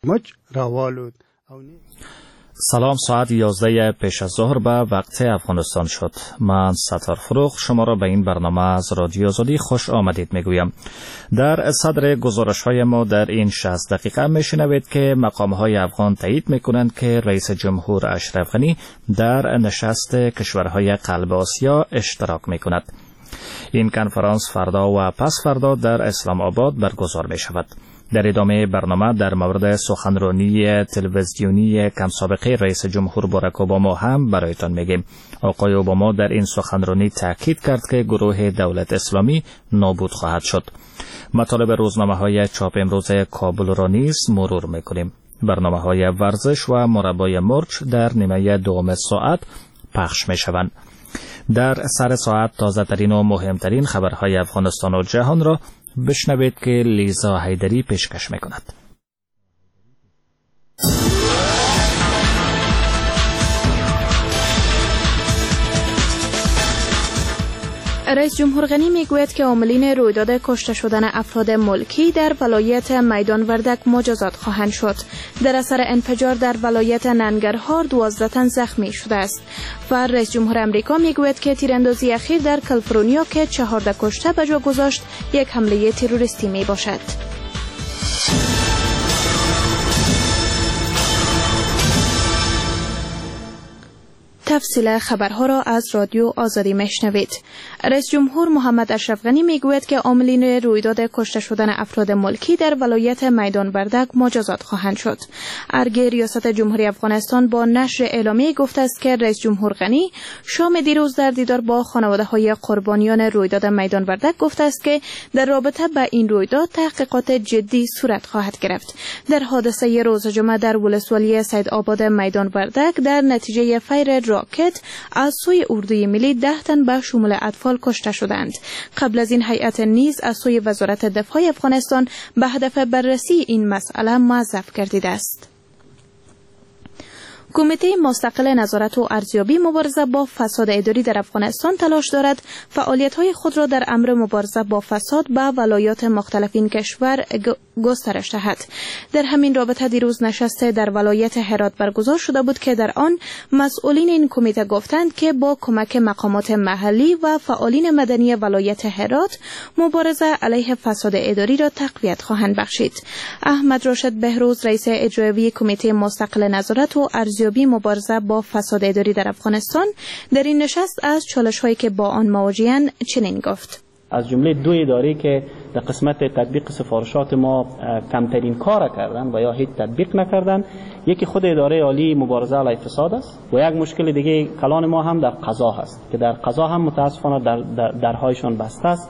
مچ راوالود. سلام، ساعت 11 پیش از ظهر به وقت افغانستان شد. من ستار فروغ شما را به این برنامه از رادیو آزادی خوش آمدید میگویم. در صدر گزارش های ما در این 60 دقیقه میشنوید که مقام های افغان تایید میکنند که رئیس جمهور اشرف غنی در نشست کشورهای قلب آسیا اشتراک میکند. این کنفرانس فردا و پس فردا در اسلام آباد برگزار می شود. در ادامه برنامه در مورد سخنرانی تلویزیونی کم سابقه رئیس جمهور باراک اوباما هم برایتان میگیم. آقای اوباما در این سخنرانی تاکید کرد که گروه دولت اسلامی نابود خواهد شد. مطالب روزنامه‌های چاپ امروز کابل را نیز مرور میکنیم. برنامه‌های ورزش و مربای مرچ در نیمه دوم ساعت پخش میشوند. در سر ساعت تازه ترین و مهمترین خبرهای افغانستان و جهان را بشنوید که لیزا حیدری پیشکش میکند. رئیس جمهور غنی میگوید که عاملین رویداد کشته شدن افراد ملکی در ولایت میدان وردک مجازات خواهند شد. در اثر انفجار در ولایت ننگرهار 12 تن زخمی شده است. و رئیس جمهور امریکا میگوید که تیراندازی اخیر در کالیفرنیا که 14 کشته به جا گذاشت یک حمله تروریستی می باشد. تفصیل خبرها را از رادیو آزادی میشنوید. رئیس جمهور محمد اشرف غنی میگوید که عاملین رویداد کشته شدن افراد ملکی در ولایت میدان وردک مجازات خواهند شد. ارگ ریاست جمهوری افغانستان با نشر اعلامیه گفته است که رئیس جمهور غنی شام دیروز در دیدار با خانواده‌های قربانیان رویداد میدان وردک گفته است که در رابطه با این رویداد تحقیقات جدی صورت خواهد گرفت. در حادثه روز جمعه در ولسوالی سیدآباد میدان وردک در نتیجه فیر راکت از سوی اردوی ملی 10 تن به شمول اطفال کشته شدند. قبل از این هیئت نیز از سوی وزارت دفاع افغانستان به هدف بررسی این مسئله موظف گردیده است. کمیته مستقل نظارت و ارزیابی مبارزه با فساد اداری در افغانستان تلاش دارد فعالیت‌های خود را در امر مبارزه با فساد به ولایات مختلف این کشور گسترش دهد. در همین رابطه دیروز نشسته در ولایت هرات برگزار شده بود که در آن مسئولین این کمیته گفتند که با کمک مقامات محلی و فعالین مدنی ولایت هرات مبارزه علیه فساد اداری را تقویت خواهند بخشید. احمد راشد بهروز رئیس اجرایی کمیته مستقل نظارت و ارزیابی مبارزه با فساد اداری در افغانستان در این نشست از چالش‌هایی که با آن مواجه‌اند چنین گفت: از جمله 2 اداره که در قسمت تطبیق سفارشات ما کمترین کار کردن و یا هیچ تطبیق نکردن، یکی خود اداره عالی مبارزه علیه فساد است و یک مشکل دیگه کلان ما هم در قضا هست که در قضا هم متاسفانه درهایشان بسته است.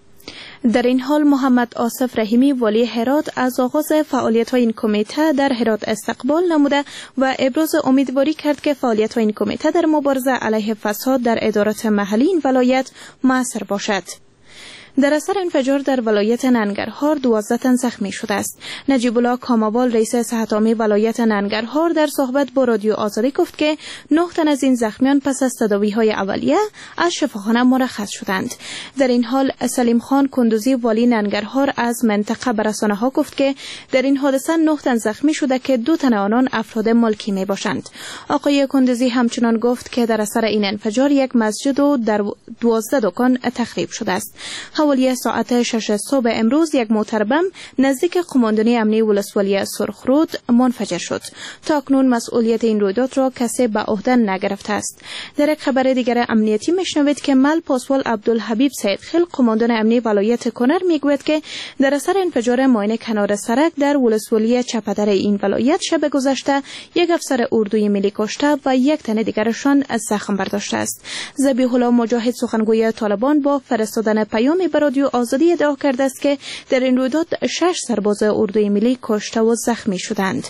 در این حال محمد آصف رحیمی والی هرات از آغاز فعالیت‌های این کمیته در هرات استقبال نموده و ابراز امیدواری کرد که فعالیت‌های این کمیته در مبارزه علیه فساد در ادارات محلی این ولایت مؤثر باشد. در اثر انفجار در ولایت ننگرهار 12 تن زخمی شده است. نجیب الله کاموال رئیس صحت عامه ولایت ننگرهار در صحبت با رادیو آزادی گفت که 9 تن از این زخمیان پس از تداوی‌های اولیه از شفاخانه مرخص شدند. در این حال سلیم خان کندوزی والی ننگرهار از منطقه به رسانه‌ها گفت که در این حادثه 9 تن زخمی شده که 2 تن آنان افراد ملکی میباشند. آقای کندوزی همچنان گفت که در اثر این انفجار یک مسجد و 12 دکان تخریب شده است. حوالی ساعت 6 صبح امروز یک موتر بم نزدیک قماندانی امنیتی ولسوالی سرخرود منفجر شد. تا اکنون مسئولیت این رویداد را کسی به عهده نگرفته است. در یک خبر دیگر امنیتی میشنوید که مل پاسوال عبدالحبیب سیدخیل قماندان امنیتی ولایت کنر میگوید که در اثر انفجار ماین کنار سرک در ولسوالی چپدر این ولایت شب گذشته یک افسر اردوی ملی کشته و 1 تن دیگرشان زخم برداشته است. ذبیح الله مجاهد سخنگوی طالبان با فرستادن پیامی به رادیو آزادی ادعا کرده است که در این رویداد 6 سرباز اردوی ملی کشته و زخمی شدند.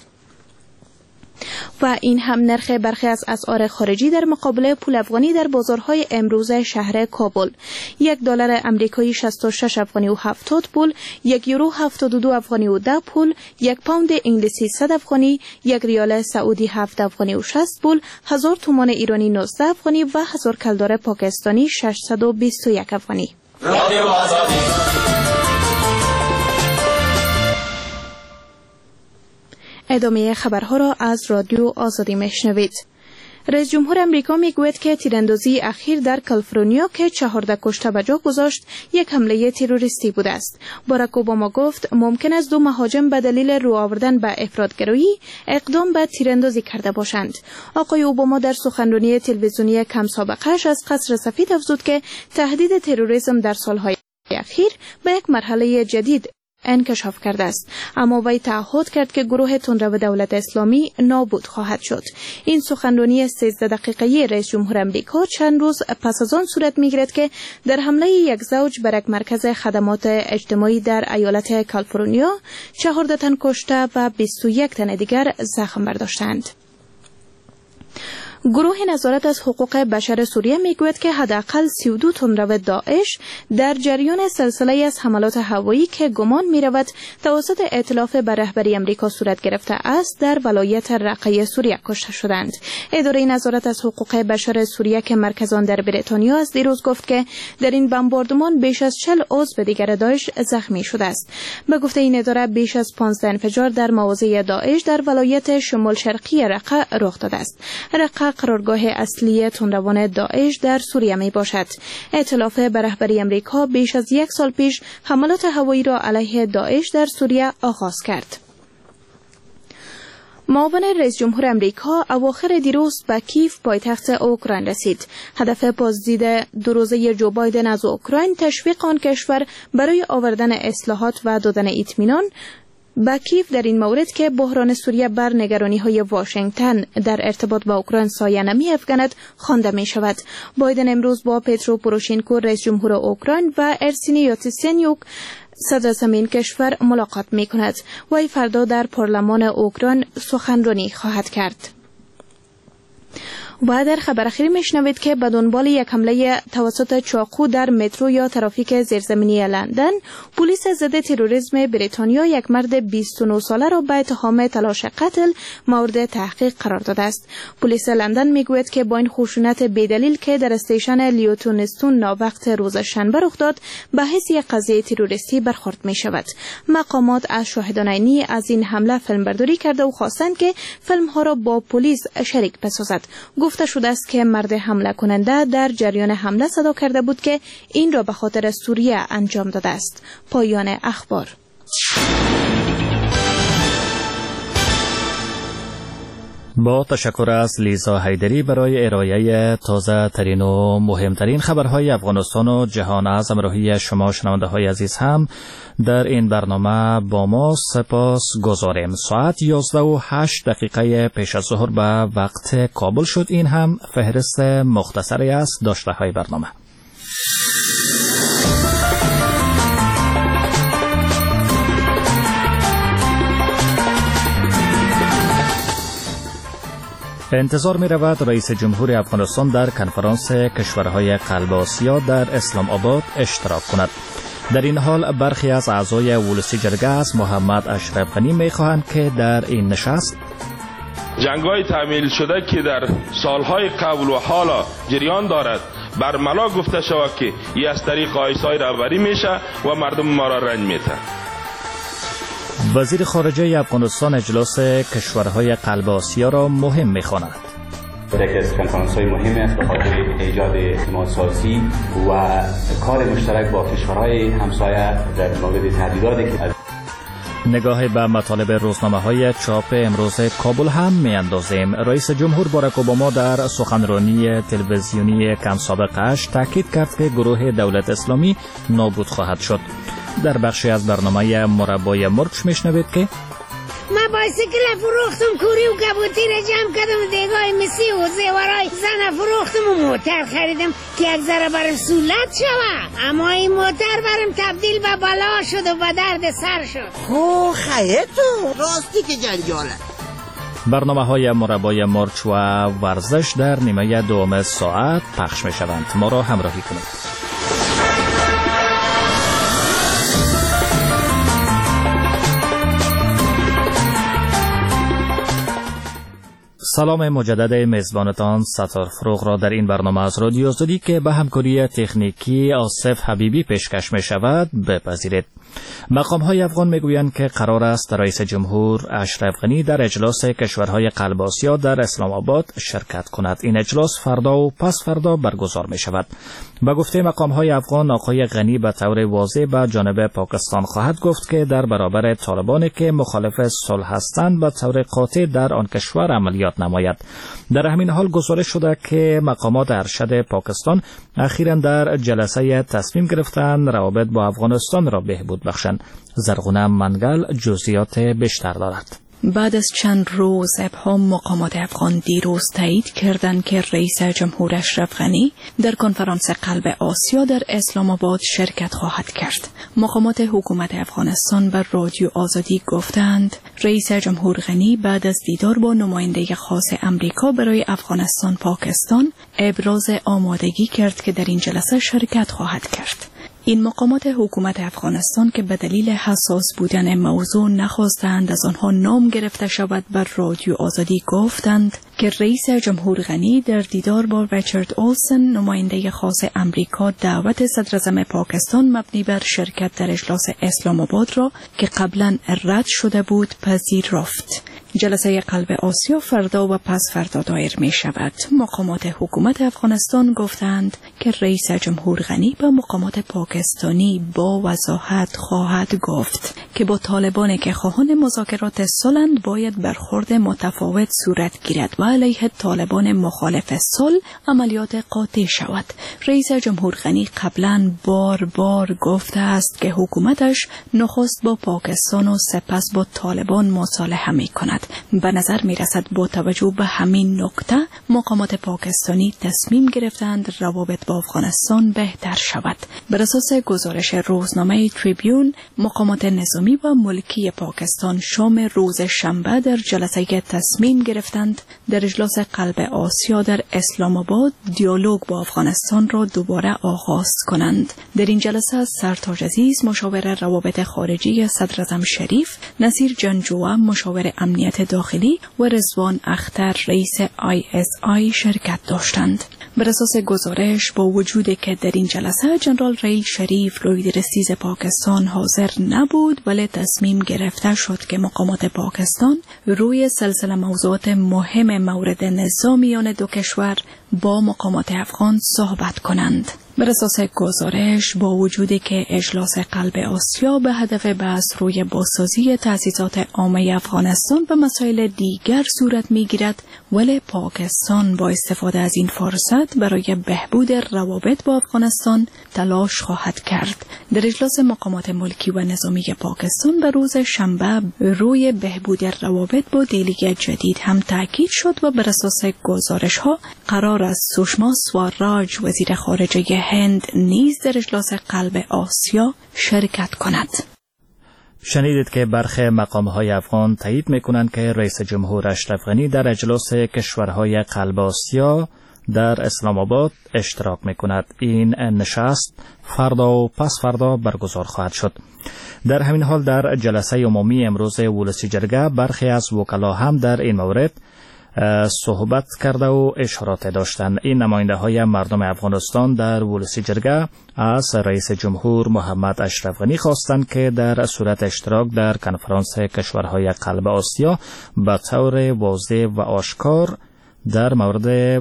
و این هم نرخ برخی از اسعار خارجی در مقابل پول افغانی در بازارهای امروز شهر کابل: $1 امریکایی 66 افغانی و 70 پول، 1 یورو 72 افغانی و 10 پول، 1 پوند انگلیسی 100 افغانی، 1 ریال سعودی 7 افغانی و 60 پول، 1000 تومان ایرانی 19 افغانی و 1000 کلدار پاکستانی 621 افغانی. ادامه خبرها را از رادیو آزادی میشنوید. رئیس جمهور امریکا میگوید که تیراندازی اخیر در کالیفرنیا که 14 کشته به جا گذاشت یک حمله تروریستی بوده است. باراک اوباما گفت ممکن است 2 مهاجم به دلیل رو آوردن به افراطگرایی اقدام به تیراندازی کرده باشند. آقای اوباما در سخنرانی تلویزیونی کم سابقه‌اش از قصر سفید افزود که تهدید تروریسم در سالهای اخیر به یک مرحله جدید انکشاف کرده است، اما وی تعهد کرد که گروه تندرو دولت اسلامی نابود خواهد شد. این سخنرانی 13 دقیقه‌ای رئیس جمهور امریکا چند روز پس از آن صورت می‌گیرد که در حمله یک زوج بر یک مرکز خدمات اجتماعی در ایالت کالیفرنیا 14 تن کشته و 21 تن دیگر زخم برداشتند. گروه نظارت از حقوق بشر سوریه میگوید که حداقل 32 تندرو داعش در جریان سلسله از حملات هوایی که گمان میرود توسط ائتلاف بر رهبری امریکا صورت گرفته است در ولایت رقه سوریه کشته شدند. اداره نظارت از حقوق بشر سوریه که مرکز آن در بریتانیا است دیروز گفت که در این بمباردمان بیش از 40 عضو دیگر داعش زخمی شده است. به گفته این اداره بیش از 15 انفجار در مواضع داعش در ولایت شمال شرقی رقه رخ داده است. رقه قرارگاه اصلی تندروان داعش در سوریه می باشد. ائتلاف بر رهبری امریکا بیش از 1 سال پیش حملات هوایی را علیه داعش در سوریه آغاز کرد. معاون رئیس جمهور امریکا اواخر دیروز به کیف پایتخت اوکراین رسید. هدف بازدید 2 روزه جو بایدن از اوکراین تشویق آن کشور برای آوردن اصلاحات و دادن اطمینان به کیف در این مورد که بحران سوریه بر نگرانی‌های واشنگتن در ارتباط با اوکراین سایه نمی‌افکند خوانده می‌شود. بایدن امروز با پترو پوروشنکو رئیس جمهور اوکراین و ارسینی یاتسنیوک صدر زمین کشور ملاقات می‌کند. وی فردا در پارلمان اوکراین سخنرانی خواهد کرد. و در خبر اخیر میشنوید که به دنبال یک حمله توسط چاقو در مترو یا ترافیک زیرزمینی لندن، پلیس ضد تروریسم بریتانیا یک مرد 29 ساله را به اتهام تلاش قتل مورد تحقیق قرار داده است. پلیس لندن میگوید که با این خشونت بی‌دلیل که در استیشن لیوتونستون وقت روز شنبه رخ داد، به حیث یک قضیه تروریستی برخورد می شود. مقامات از شاهدان عینی از این حمله فیلمبرداری کرده و خواستند که فیلم ها را با پلیس شریک بسازد. گفته شده است که مرد حمله کننده در جریان حمله صدا کرده بود که این را به خاطر سوریه انجام داده است. پایان اخبار. با تشکر از لیزا حیدری برای ارائه تازه ترین و مهمترین خبرهای افغانستان و جهان. از همراهی شما شنونده های عزیز هم در این برنامه با ما سپاس گذاریم. ساعت 11:08 پیش از ظهر به وقت کابل شد. این هم فهرست مختصری از داشته های برنامه. انتظار می رود رئیس جمهور افغانستان در کنفرانس کشورهای قلب آسیا در اسلام آباد اشتراک کند. در این حال برخی از اعضای ولسی جرگه از محمد اشرف غنی می خواهند که در این نشست جنگ‌های تعمیل شده که در سالهای قبل و حالا جریان دارد برملا گفته شود که این از طریق آیسای رهبری میشه و مردم ما را رنج میده. وزیر خارجه افغانستان اجلاس کشورهای قلب آسیا را مهم می‌خواند. یکی از کنفرانس‌های مهمی است به خاطر ایجاد اعتماد سیاسی و کار مشترک با کشورهای همسایه در مورد تهدیداتی که نگاه به مطالب روزنامه‌های چاپ امروز کابل هم می‌اندازیم. رئیس جمهور باراک اوباما در سخنرانی تلویزیونی کم سابقه‌اش تاکید کرد که گروه دولت اسلامی نابود خواهد شد. در بخشی از برنامه مربای مرچ میشنوید که من بایسکل فروختم، کوری و کبوتی را جمع کردم، دیگای مسی و زیورای زن فروختم و موتر خریدم که یک ذره برم سولت شوه، اما این موتر برم تبدیل به بلا شد و به درد سر شد. خو خیتو راستی که جنجاله. برنامه‌های مربای مرچ و ورزش در نیمه دوم ساعت پخش میشوند. ما را همراهی کنید. سلام مجدد میزبانتان ستار فروغ را در این برنامه از رادیو آزادی که به همکاری تکنیکی آصف حبیبی پیشکش می شود بپذیرید. مقام های افغان می گویند که قرار است رئیس جمهور اشرف غنی در اجلاس کشورهای قلب آسیا در اسلام آباد شرکت کند. این اجلاس فردا و پس فردا برگزار می شود. به گفته مقام های افغان، آقای غنی به طور واضح به جانب پاکستان خواهد گفت که در برابر طالبانی که مخالف صلح هستند به طور قاطع در آن کشور عملیات نماید. در همین حال گزارش شده که مقامات ارشد پاکستان اخیراً در جلسه تصمیم گرفتند روابط با افغانستان را بهبود بخشند. زرغونه منگل جزئیات بیشتر دارد. بعد از چند روز ابهام، مقامات افغان دیروز تایید کردند که رئیس جمهور اشرف غنی در کنفرانس قلب آسیا در اسلام آباد شرکت خواهد کرد. مقامات حکومت افغانستان بر رادیو آزادی گفتند رئیس جمهور غنی بعد از دیدار با نماینده خاص امریکا برای افغانستان پاکستان ابراز آمادگی کرد که در این جلسه شرکت خواهد کرد. این مقامات حکومت افغانستان که به دلیل حساس بودن موضوع نخواستند از آنها نام گرفته شود بر رادیو آزادی گفتند که رئیس جمهور غنی در دیدار با ریچارد اولسن نماینده خاص امریکا دعوت صدر اعظم پاکستان مبنی بر شرکت در اجلاس اسلام آباد را که قبلا رد شده بود پذیرفت. جلسه قلب آسیا فردا و پس فردا دایر می شود. مقامات حکومت افغانستان گفتند که رئیس جمهور غنی به مقامات پاکستانی با وضاحت خواهد گفت که با طالبان که خواهان مذاکرات صلح باید برخورد متفاوت صورت گیرد و علیه طالبان مخالف صلح عملیات قاطع شود. رئیس جمهور غنی قبلا بار گفته است که حکومتش نخست با پاکستان و سپس با طالبان مصالحه می کند. به نظر می رسد با توجه به همین نکته مقامات پاکستانی تصمیم گرفتند روابط با افغانستان بهتر شود. بر اساس گزارش روزنامه تریبیون، مقامات نظامی و ملکی پاکستان شام روز شنبه در جلسه تصمیم گرفتند در اجلاس قلب آسیا در اسلام آباد دیالوگ با افغانستان را دوباره آغاز کنند. در این جلسه سرتاج عزیز مشاور روابط خارجی صدر اعظم شریف، نصیر جنجوه مشاور امنیت داخلی و رضوان اختر رئیس ISI شرکت داشتند. بر اساس گزارش با وجودی که در این جلسه جنرال ریل شریف روی رئیس پاکستان حاضر نبود، ولی تصمیم گرفته شد که مقامات پاکستان روی سلسله موضوعات مهم مورد نزاع میان دو کشور با مقامات افغان صحبت کنند. بر اساس گزارش با وجودی که اجلاس قلب آسیا به هدف بحث روی بازسازی تأسیسات عامه افغانستان به مسائل دیگر صورت میگیرد، ولی پاکستان با استفاده از این فرصت برای بهبود روابط با افغانستان تلاش خواهد کرد. در اجلاس مقامات ملکی و نظامی پاکستان به روز شنبه روی بهبود روابط با دهلی جدید هم تاکید شد و بر اساس گزارش ها قرار است سشما سوراج وزیر خارجه هند نیز در اجلاس قلب آسیا شرکت کند. شنیدید که برخی مقام‌های افغان تایید می‌کنند که رئیس جمهور اشرف غنی در اجلاس کشورهای قلب آسیا در اسلام آباد اشتراک می‌کند. این نشست فردا و پس فردا برگزار خواهد شد. در همین حال در جلسه عمومی امروز ولسی جرگه برخی از وکلا هم در این مورد صحبت کرده و اشارات داشتند. این نماینده های مردم افغانستان در ولسی جرگه از رئیس جمهور محمد اشرف غنی خواستند که در صورت اشتراک در کنفرانس کشورهای قلب آسیا به طور واضح و آشکار در مورد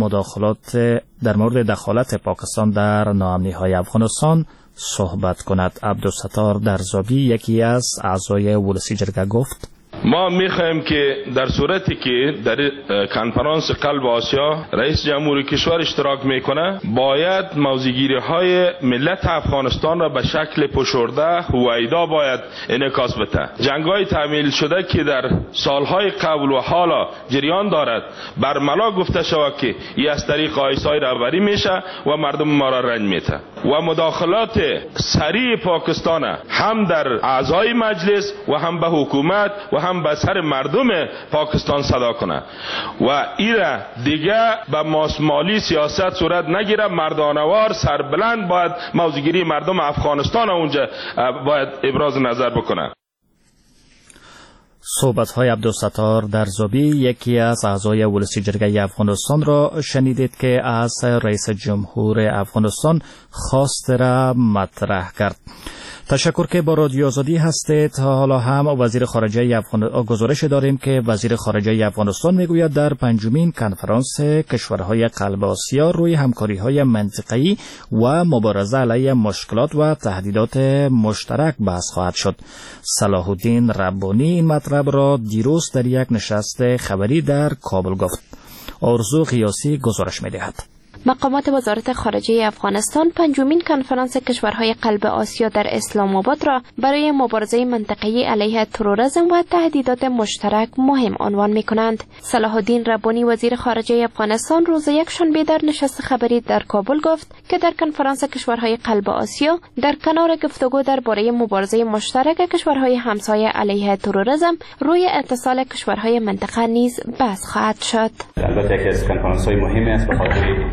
دخالت پاکستان در ناامنی های افغانستان صحبت کند. عبدالستار درزابی یکی از اعضای ولسی جرگه گفت: ما میخوایم که در صورتی که در کنفرانس قلب آسیا رئیس جمهور کشور اشتراک میکنه، باید موضع‌گیری های ملت افغانستان را به شکل پشرده هویدا باید انعکاس بده. جنگ‌های تعمیل شده که در سالهای قبل و حالا جریان دارد برملا گفته شود که این از طریق آیسای رهبری میشه و مردم ما را رنج میده و مداخلات سریع پاکستان هم در اعضای مجلس و هم به حکومت و هم به سر مردم پاکستان صدا کنه و ایره دیگه به ماسمالی سیاست صورت نگیره. مردانوار سربلند باید موضع‌گیری مردم افغانستان اونجا باید ابراز نظر بکنه. صحبت‌های عبدالستار درزابی، یکی از اعضای ولسی جرگه افغانستان را شنیدید که از رئیس جمهور افغانستان خواست را مطرح کرد. تشکر که با رادیو آزادی هستید. حالا هم وزیر خارجه گزارش داریم که وزیر خارجه افغانستان میگوید در پنجمین کنفرانس کشورهای قلب آسیا روی همکاری‌های منطقه‌ای و مبارزه علیه مشکلات و تهدیدات مشترک بحث خواهد شد. صلاح الدین ربانی این مطلب را دیروز در یک نشست خبری در کابل گفت. آرزو قیاسی گزارش می‌دهد. مقامات وزارت خارجه افغانستان پنجمین کنفرانس کشورهای قلب آسیا در اسلام آباد را برای مبارزه منطقه‌ای علیه تروریسم و تهدیدات مشترک مهم عنوان می‌کنند. صلاح الدین ربانی وزیر خارجه افغانستان روز یکشنبه در نشست خبری در کابل گفت که در کنفرانس کشورهای قلب آسیا در کنار گفتگو درباره مبارزه مشترک کشورهای همسایه علیه تروریسم روی اتصال کشورهای منطقه نیز بحث خواهد شد. البته که از کنفرانس‌های مهمی است به خاطر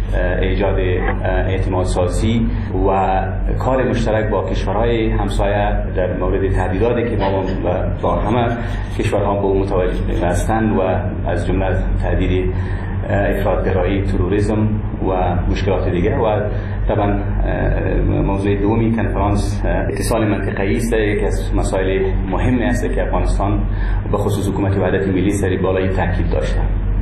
ایجاد اعتماد سازی و کار مشترک با کشورهای همسایه در مورد تهدیداتی که ما با همه کشورها به متوجه هستند و از جمله تهدید افراط‌گرایی، تروریسم و مشکلات دیگه. و طبعا موضوع دومی کنفرانس اتصال منطقه‌ای است، یکی از مسائل مهمی است که افغانستان به خصوص حکومت وحدت ملی سری بالای تاکید داشته.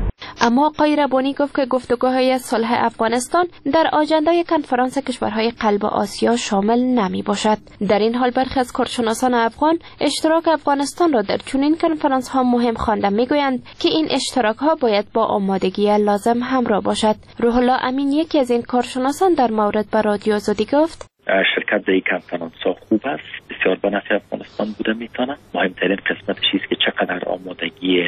اما آقای ربانی گفت که گفتگوهای صلح افغانستان در آژندای کنفرانس کشورهای قلب آسیا شامل نمی باشد. در این حال برخی از کارشناسان افغان اشتراک افغانستان را در چنین کنفرانس ها مهم خوانده میگویند که این اشتراک ها باید با آمادگی لازم همراه باشد. روح الله امین یکی از این کارشناسان در مورد به رادیو آزادی گفت: شرکت در این کنفرانس ها خوب است، بسیار به نفع افغانستان بوده میتونه. مهمترین قسمتش است که چقدر آمادگی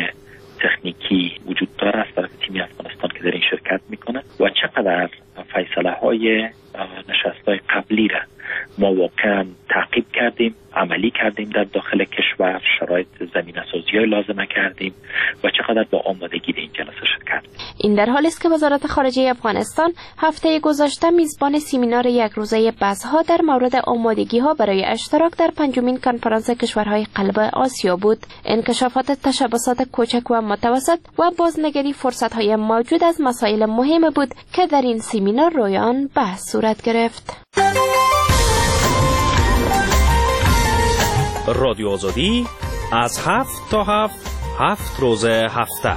تکنیکی وجود داره از طرف تیم افغانستان که در این شرکت میکنه و چقدر فیصله های نشست های قبلی را ما واقعا تعقیب کردیم، عملی کردیم در داخل کشور، شرایط زمینه سازی های لازمه کردیم و چقدر با آمادگی در این جلسه شرکت. این در حالی است که وزارت خارجه افغانستان هفته گذشته میزبان سمینار یک روزه بحث‌ها در مورد آمادگی ها برای اشتراک در پنجمین کنفرانس کشورهای قلب آسیا بود. انکشافات تشبسات کوچک و متوسط و بازنگری فرصت‌های موجود از مسائل مهم بود که در این سمینار روی آن بحث صورت گرفت. رادیو آزادی از 7 تا 7 روز هفته.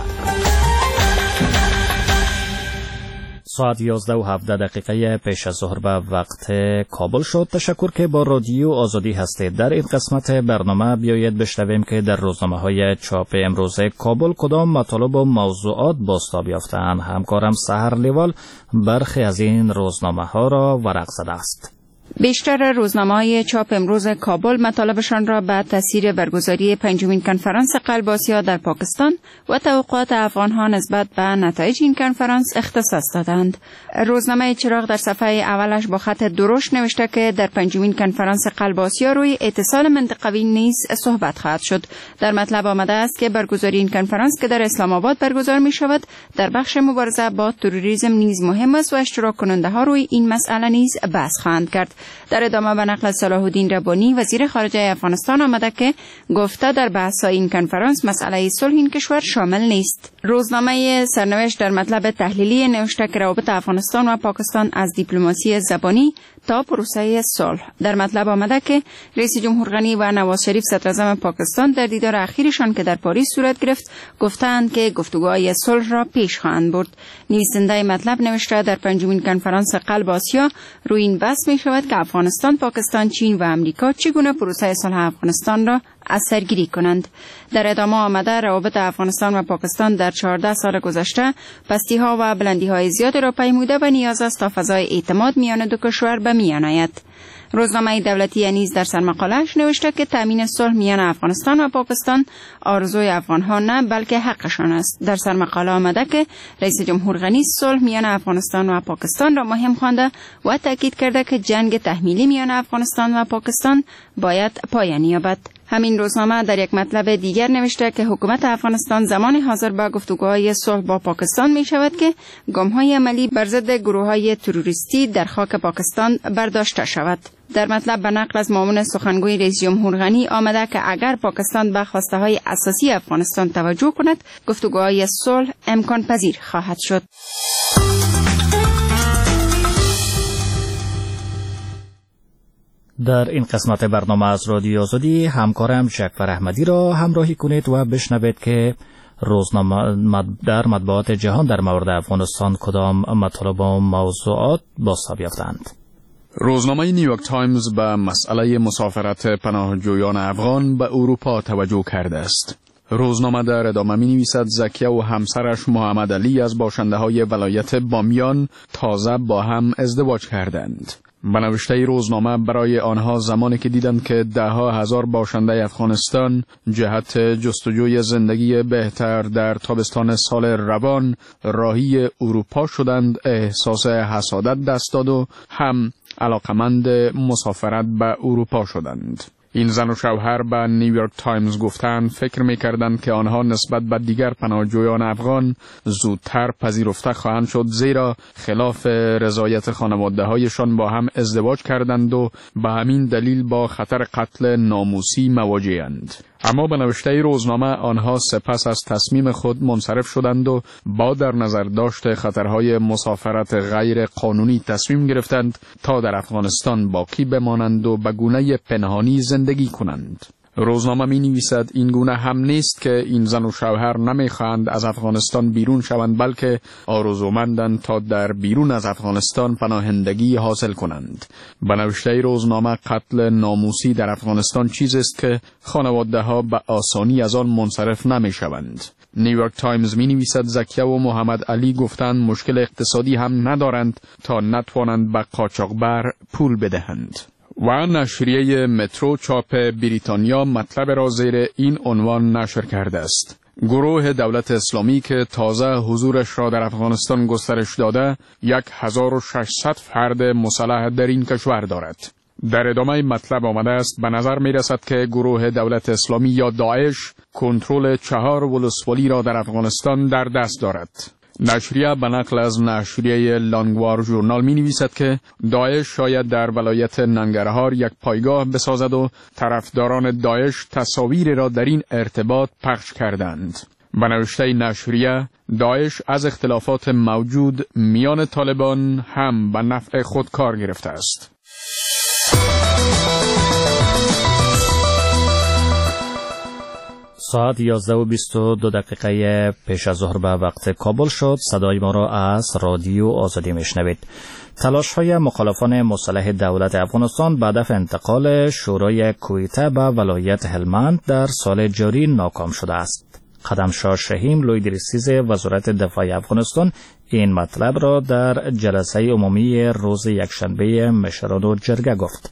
ساعت 11:17 پیش از ظهر به وقت کابل شد. تشکر که با رادیو آزادی هستید. در این قسمت برنامه بیایید بشنویم که در روزنامه‌های چاپ امروز کابل کدام مطالب و موضوعات بازتاب یافته‌اند. همکارم سحر لیوال برخی از این روزنامه‌ها را ورق زده است. بیشتر روزنامه‌های چاپ امروز کابل مطالبشان را به تاثیر برگزاری پنجمین کنفرانس قلب آسیا در پاکستان و توقعات افغان‌ها نسبت به نتایج این کنفرانس اختصاص دادند. روزنامه چراغ در صفحه اولش با خط درشت نوشته که در پنجمین کنفرانس قلب آسیا روی اتصال منطقوی نیز صحبت خواهد شد. در مطلب آمده است که برگزاری این کنفرانس که در اسلام آباد برگزار می شود در بخش مبارزه با تروریسم نیز مهم است و اشتراک کننده ها روی این مسئله نیز بحث خواهند کرد. در ادامه به نقل صلاح الدین ربانی وزیر خارجه افغانستان آمده که گفته در بحث‌های این کنفرانس مسئله صلح این کشور شامل نیست. روزنامه سرنوشت در مطلب تحلیلی نوشته که روابط افغانستان و پاکستان از دیپلماسی زبانی تا پروسه صلح. در مطلب آمده که رئیس جمهور غنی و نواز شریف صدر اعظم پاکستان در دیدار اخیرشان که در پاریس صورت گرفت گفتند که گفتگوهای صلح را پیش خواهند برد. نویسنده مطلب نوشته در پنجمین کنفرانس قلب آسیا روی این بحث می شود که افغانستان، پاکستان، چین و امریکا چگونه پروسه صلح افغانستان را از سرگیری کنند. در ادامه آمده روابط افغانستان و پاکستان در 14 سال گذشته پستی‌ها و بلندی‌های زیاد را پیموده و نیاز است تا فضای اعتماد میان دو کشور به میان آید. روزنامه دولتی نیز در سرمقاله‌اش نوشته که تامین صلح میان افغانستان و پاکستان آرزوی افغان‌ها نه بلکه حقشان است. در سرمقاله آمده که رئیس جمهور غنی صلح میان افغانستان و پاکستان را مهم خوانده و تاکید کرده که جنگ تحمیلی میان افغانستان و پاکستان باید پایان یابد. همین روزنامه در یک مطلب دیگر نوشته که حکومت افغانستان زمان حاضر با گفتگوهای صلح با پاکستان می شود که گام‌های عملی بر ضد گروه‌های تروریستی در خاک پاکستان برداشته شود. در مطلب به نقل از معاون سخنگوی رئیس جمهور غنی آمده که اگر پاکستان به خواسته‌های اساسی افغانستان توجه کند، گفتگوهای صلح امکان پذیر خواهد شد. در این قسمت برنامه از رادیو آزادی همکارم جعفر احمدی را همراهی کنید و بشنوید که روزنامه در مطبوعات جهان در مورد افغانستان کدام مطالب و موضوعات بازتاب یافتند. روزنامه نیویورک تایمز به مسئله مسافرت پناهجویان افغان به اروپا توجه کرده است. روزنامه در ادامه می نویسد زکیه و همسرش محمد علی از باشنده های ولایت بامیان تازه با هم ازدواج کردند. به نوشته روزنامه برای آنها زمانی که دیدند که ده‌ها هزار باشنده افغانستان جهت جستجوی زندگی بهتر در تابستان سال روان راهی اروپا شدند احساس حسادت دست داد و هم علاقمند مسافرت به اروپا شدند. این زن و شوهر به نیویورک تایمز گفتند فکر می‌کردند که آنها نسبت به دیگر پناهجویان افغان زودتر پذیرفته خواهند شد، زیرا خلاف رضایت خانواده‌هایشان با هم ازدواج کردند و به همین دلیل با خطر قتل ناموسی مواجه‌اند. اما به نوشته روزنامه آنها سپس از تصمیم خود منصرف شدند و با در نظر داشت خطرهای مسافرت غیر قانونی تصمیم گرفتند تا در افغانستان باقی بمانند و به گونه پنهانی زندگی کنند. روزنامه می نویسد این گونه هم نیست که این زن و شوهر نمیخواهند از افغانستان بیرون شوند، بلکه آرزومندند تا در بیرون از افغانستان پناهندگی حاصل کنند. به نوشته روزنامه قتل ناموسی در افغانستان چیزی است که خانواده ها به آسانی از آن منصرف نمی شوند. نیویورک تایمز می نویسد زکیه و محمد علی گفتند مشکل اقتصادی هم ندارند تا نتوانند به قاچاقبر پول بدهند. و نشریه مترو چاپ بریتانیا مطلب را زیر این عنوان نشر کرده است: گروه دولت اسلامی که تازه حضورش را در افغانستان گسترش داده 1600 فرد مسلح در این کشور دارد. در ادامه مطلب آمده است به نظر می رسد که گروه دولت اسلامی یا داعش کنترل 4 ولسوالی را در افغانستان در دست دارد. نشریه به نقل از نشریه لانگوار ژورنال می نویسد که داعش شاید در ولایت ننگرهار یک پایگاه بسازد و طرفداران داعش تصاویر را در این ارتباط پخش کردند. به نوشته نشریه داعش از اختلافات موجود میان طالبان هم به نفع خود کار گرفته است. ساعت 11:22 پیش از ظهر به وقت کابل شد. صدای ما را از رادیو آزادی میشنوید. تلاش‌های مخالفان مسلح دولت افغانستان به هدف انتقال شورای کویته به ولایت هلمند در سال جاری ناکام شده است. قدمشاه شهیم لویدریسیز وزارت دفاع افغانستان این مطلب را در جلسه عمومی روز یکشنبه مشران جرگه گفت.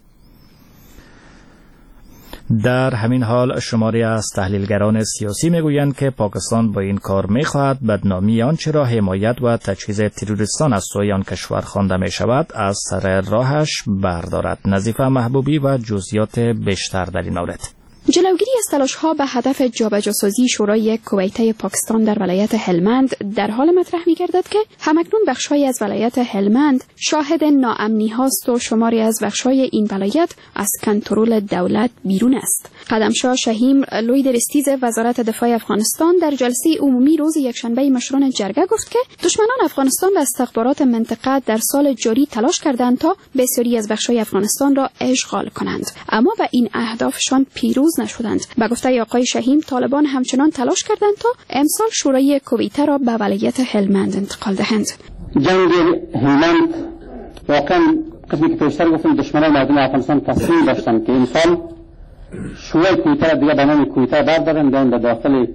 در همین حال شماری از تحلیلگران سیاسی میگویند که پاکستان با این کار میخواهد بدنامی آنچه را حمایت و تجهیز تروریستان از سوی آن کشور خوانده می شود از سر راهش بردارد. نظیفه محبوبی و جزئیات بیشتر در این مورد. جلوگیری از تلاش‌ها به هدف جابجاسازی شورای کویته پاکستان در ولایت هلمند در حال مطرح می‌گردد که همکنون بخش‌هایی از ولایت هلمند شاهد ناامنی هاست و شماری از بخش‌های این ولایت از کنترل دولت بیرون است. قدمشاه شهیم لویدریسیز وزارت دفاع افغانستان در جلسه عمومی روز یکشنبه مشران جرگه گفت که دشمنان افغانستان و استخبارات منطقه در سال جاری تلاش کردند تا بسیاری از بخش‌های افغانستان را اشغال کنند، اما به این اهدافشان پیروز نشدند. به گفته آقای شهیم طالبان همچنان تلاش کردند تا امسال شورای کویته را به ولایت هلمند انتقال دهند. جنگ هلمند واقعا قسمی که پیشتر گفتم دشمنان مردم افغانستان تصمیم داشتند که امسال شورای کویته را دیگه به نام کویته بردارند در داخل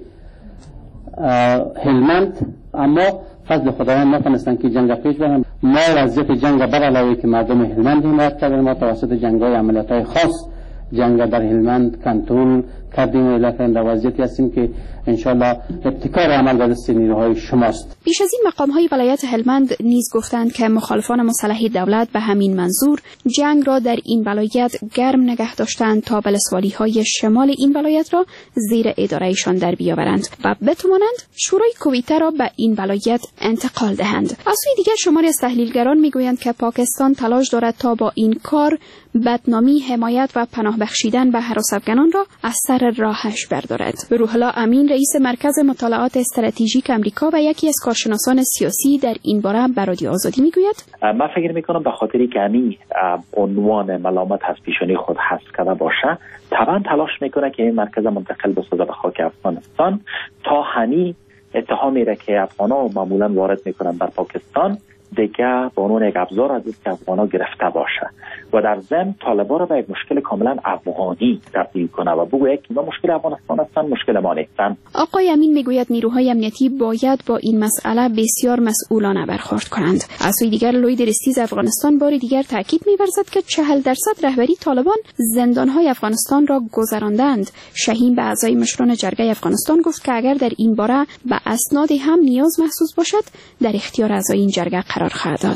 هلمند، اما فضل خداوند نتونستند که جنگ پیش برند. ما وضعیت جنگ بر علاوه که مردم هلمند حمایت کردند، ما توسط جنگ‌های عملیات‌های خاص جنگ در هلمند کنترل کردیم و در وضعیتی هستیم که انشالله ابتکار عمل در دست نیروهای شماست. بیش از این مقام‌های ولایت هلمند نیز گفتند که مخالفان مسلح دولت به همین منظور جنگ را در این ولایت گرم نگه داشتند تا ولسوالی‌های شمال این ولایت را زیر ادارهشان در بیاورند و بتوانند شورای کویته را به این ولایت انتقال دهند. از سوی دیگر شماری از تحلیلگران میگویند که پاکستان تلاش دارد تا با این کار بدنامی، حمایت و پناه بخشیدن به هراس افغانان را از سر راهش بردارد. به روح الله امین، رئیس مرکز مطالعات استراتژیک امریکا و یکی از کارشناسان سیاسی در این باره به رادیو آزادی میگوید: من فکر میکنم به خاطری که همین عنوان ملامت از پیشانی خود حذف کرده باشه، طبعا تلاش میکنه که این مرکز منتقل بسازه به خاک افغانستان تا همین اتهامی را که افغانا معمولا وارد میکنن بر پاکستان دیگه به عنوان یک ابزار از که افغانا گرفته باشه و در ضمن طالبان را به یک مشکل کاملا افغانی تبدیل کنه و بگوید که ما مشکل افغانستان هستن، مشکل ما نیستن. آقای امین میگوید نیروهای امنیتی باید با این مسئله بسیار مسئولانه برخورد کنند. از سوی دیگر لوید رستیز افغانستان بار دیگر تاکید می‌ورزد که 40% رهبری طالبان زندان‌های افغانستان را گذراندند. شهین به اعضای مشران جرگه افغانستان گفت که اگر در این باره به اسناد هم نیاز محسوس باشد در اختیار اعضای این جرگه قرار خواهد داد.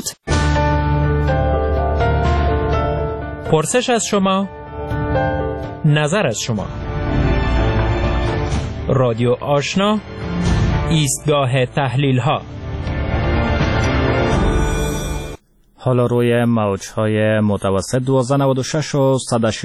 پرسش از شما، نظر از شما. رادیو آشنا، ایستگاه تحلیل ها. حالا روی موج‌های متوسط 1296 و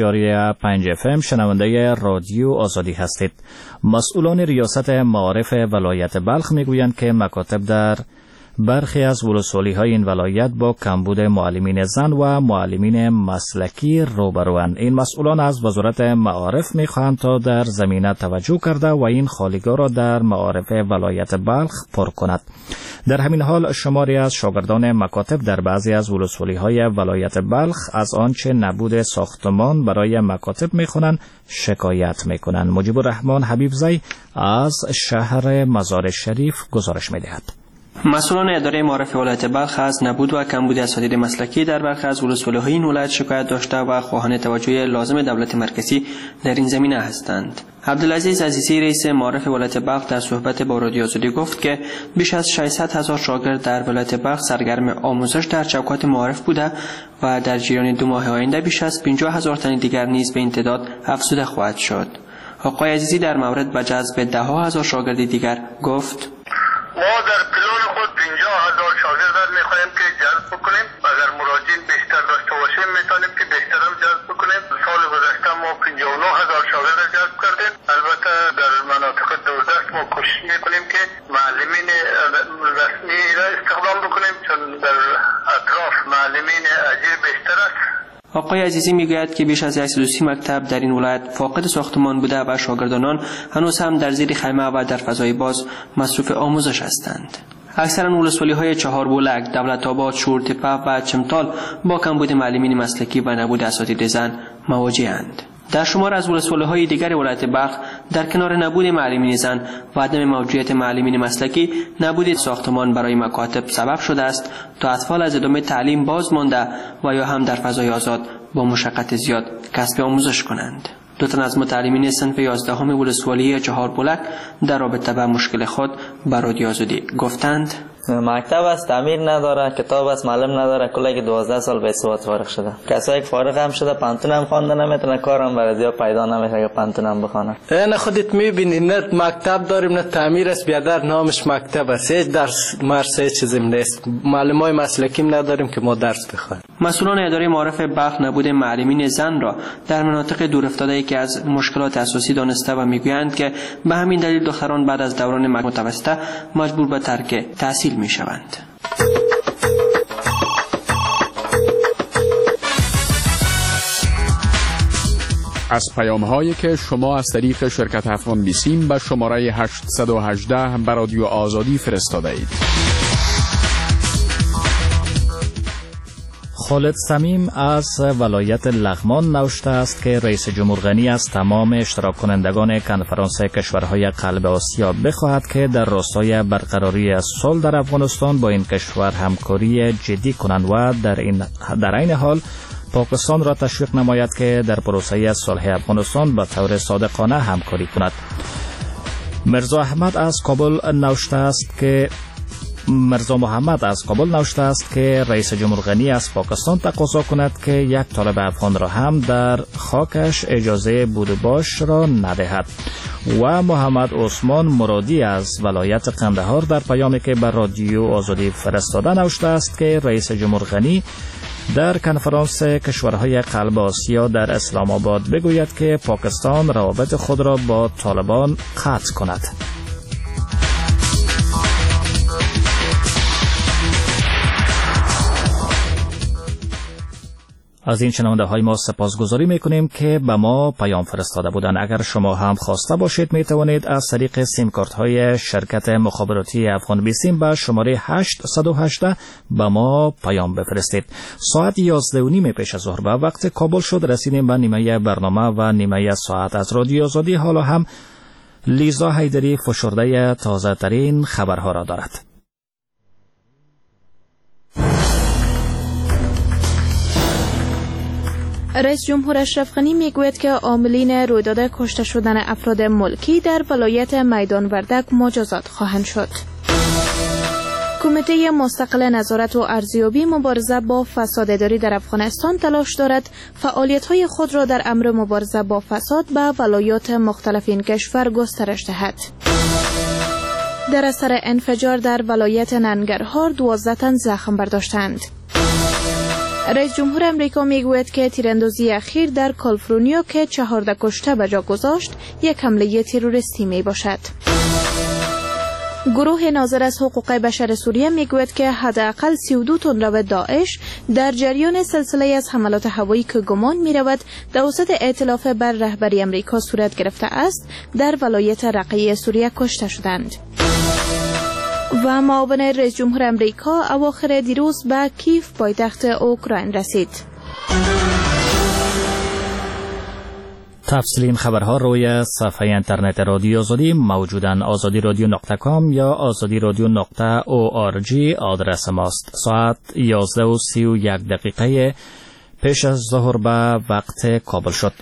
100.5 FM شنونده رادیو آزادی هستید. مسئولان ریاست معارف ولایت بلخ میگویند که مکاتب در برخی از ولسوالی‌های این ولایت با کمبود معلمین زن و معلمین مسلکی روبروند. این مسئولان از وزارت معارف می‌خواهند تا در زمینه توجه کرده و این خالیگاه را در معارف ولایت بلخ پر کند. در همین حال شماری از شاگردان مکاتب در بعضی از ولسوالی‌های ولایت بلخ از آنچه نبود ساختمان برای مکاتب می‌خوانند شکایت می‌کنند. مجیب الرحمن حبیبزی از شهر مزار شریف گزارش می‌دهد. مسئولان اداره معارف ولایت بلخ از نبود و کمبود اساتید مسلکی در برخی از ولسوالی‌های این ولایت شکایت داشته و خواهان توجه لازم دولت مرکزی در این زمینه هستند. عبدالعزیز عزیزی رئیس معارف ولایت بلخ در صحبت با رادیو آزادی گفت که بیش از 600,000 شاگرد در ولایت بلخ سرگرم آموزش در چوکات معارف بوده و در جریان 2 ماه آینده بیش از 50,000 تن دیگر نیز به این تعداد افزوده خواهد شد. آقای عزیزی در مورد به جذب 10,000 شاگرد دیگر گفت: ما در پلان خود 50,000 شاگرد می‌خواهیم که جذب بکنیم. اگر مراجعین بیشتر داشته باشیم میتونیم که بیشتر هم جذب بکنیم. سال گذشته ما 59,000 شاگرد جذب کردیم. البته در مناطق دوردست ما کوشش می‌کنیم که معلمین رسمی را استخدام بکنیم، چون در اطراف معلمین اجیر بیشتر است. آقای عزیزی میگوید که بیش از 130 مکتب در این ولایت فاقد ساختمان بوده و شاگردان هنوز هم در زیر خیمه و در فضای باز مصروف آموزش هستند. اکثرا ولسوالی‌های چهاربولک، دولت‌آباد، شورتپه و چمتال با کمبود معلمین مسلکی و نبود اساتید زن مواجه‌اند. در شمار از ولسوالی‌های دیگر ولایت بلخ در کنار نبود معلمین زن و عدم موجودیت معلمین مسلکی، نبود ساختمان برای مکاتب سبب شده است تا اطفال از ادامه تعلیم باز مانده و یا هم در فضای آزاد با مشقت زیاد کسب آموزش کنند. 2 تن از متعلمین صنف 11 ولسوالی چهاربولک در رابطه با مشکل خود به رادیو آزادی گفتند: مکتب است، تعمیر نداره، کتاب است، معلم نداره. کلا 12 سال به سواد فارغ شده. کسایی که فارغ هم شده پانتون هم خوانده نمیتونه، کارم برای زیاد پیدا نمیشه که پانتون هم بخونه. نه خودت میبینی نه مکتب داریم نه تعمیر است، بیادر نامش مکتب است. هیچ درس مرسه چیزیم نیست. معلمای مسلکی نداریم که ما درس بخونیم. مسئولان اداره معارف بلخ نبود معلمین زن را در مناطق دورافتاده که از مشکلات اساسی دانسته و میگویند که به همین دلیل دختران بعد از دوران متوسطه مجبور به ترک تحصیل می شوند. از پیام هایی که شما از طریق شرکت افغان بیسیم به شماره 818 به رادیو آزادی فرستاده اید. خالد صمیم از ولایت لغمان نوشته است که رئیس جمهور غنی از تمام اشتراک کنندگان کنفرانس کشورهای قلب آسیا بخواهد که در راستای برقراری صلح در افغانستان با این کشور همکاری جدی کنند و در این حال پاکستان را تشویق نماید که در پروسه صلح افغانستان به طور صادقانه همکاری کند. مرزا محمد از کابل نوشته است که رئیس جمهور غنی از پاکستان تقاضا کند که یک طالب افغان را هم در خاکش اجازه بود و باش را ندهد. و محمد عثمان مرادی از ولایت قندهار در پیامی که بر رادیو آزادی فرستاده نوشته است که رئیس جمهور غنی در کنفرانس کشورهای قلب آسیا در اسلام آباد بگوید که پاکستان روابط خود را با طالبان قطع کند. از این شنونده های ما سپاسگزاری میکنیم که به ما پیام فرستاده بودند. اگر شما هم خواسته باشید می توانید از طریق سیم کارت های شرکت مخابراتی افغان بیسیم به شماره 818 به ما پیام بفرستید. ساعت 11:30 پیش از ظهر به وقت کابل شد. رسیدیم به نیمه برنامه و نیمه ساعت از رادیو آزادی. حالا هم لیزا حیدری فشرده تازه ترین خبرها را دارد. رئیس جمهور اشرف غنی میگوید که عاملین رویداد کشته شدن افراد ملکی در ولایت میدان وردک مجازات خواهند شد. کمیته مستقل نظارت و ارزیابی مبارزه با فساد اداری در افغانستان تلاش دارد فعالیت‌های خود را در امر مبارزه با فساد به ولایات مختلف این کشور گسترش دهد. در اثر انفجار در ولایت ننگرهار 12 تن زخم برداشتند. رئیس جمهور امریکا میگوید که تیراندازی اخیر در کالیفرنیا که 14 کشته به جا گذاشت یک حمله تروریستی می باشد. گروه ناظر از حقوق بشر سوریه میگوید که حداقل 32 تن رو داعش در جریان سلسله از حملات هوایی که گمان می رود توسط ائتلاف بر رهبری امریکا صورت گرفته است در ولایت رقیه سوریه کشته شدند. و معاون رئیس جمهور امریکا اواخر دیروز به کیف پایتخت اوکراین رسید. تفصیل این خبرها روی صفحه اینترنت رادیو آزادی موجودن. azadiradyo.com یا azadiradyo.org آدرس ماست. ساعت 11:31 پیش از ظهر به وقت کابل شد.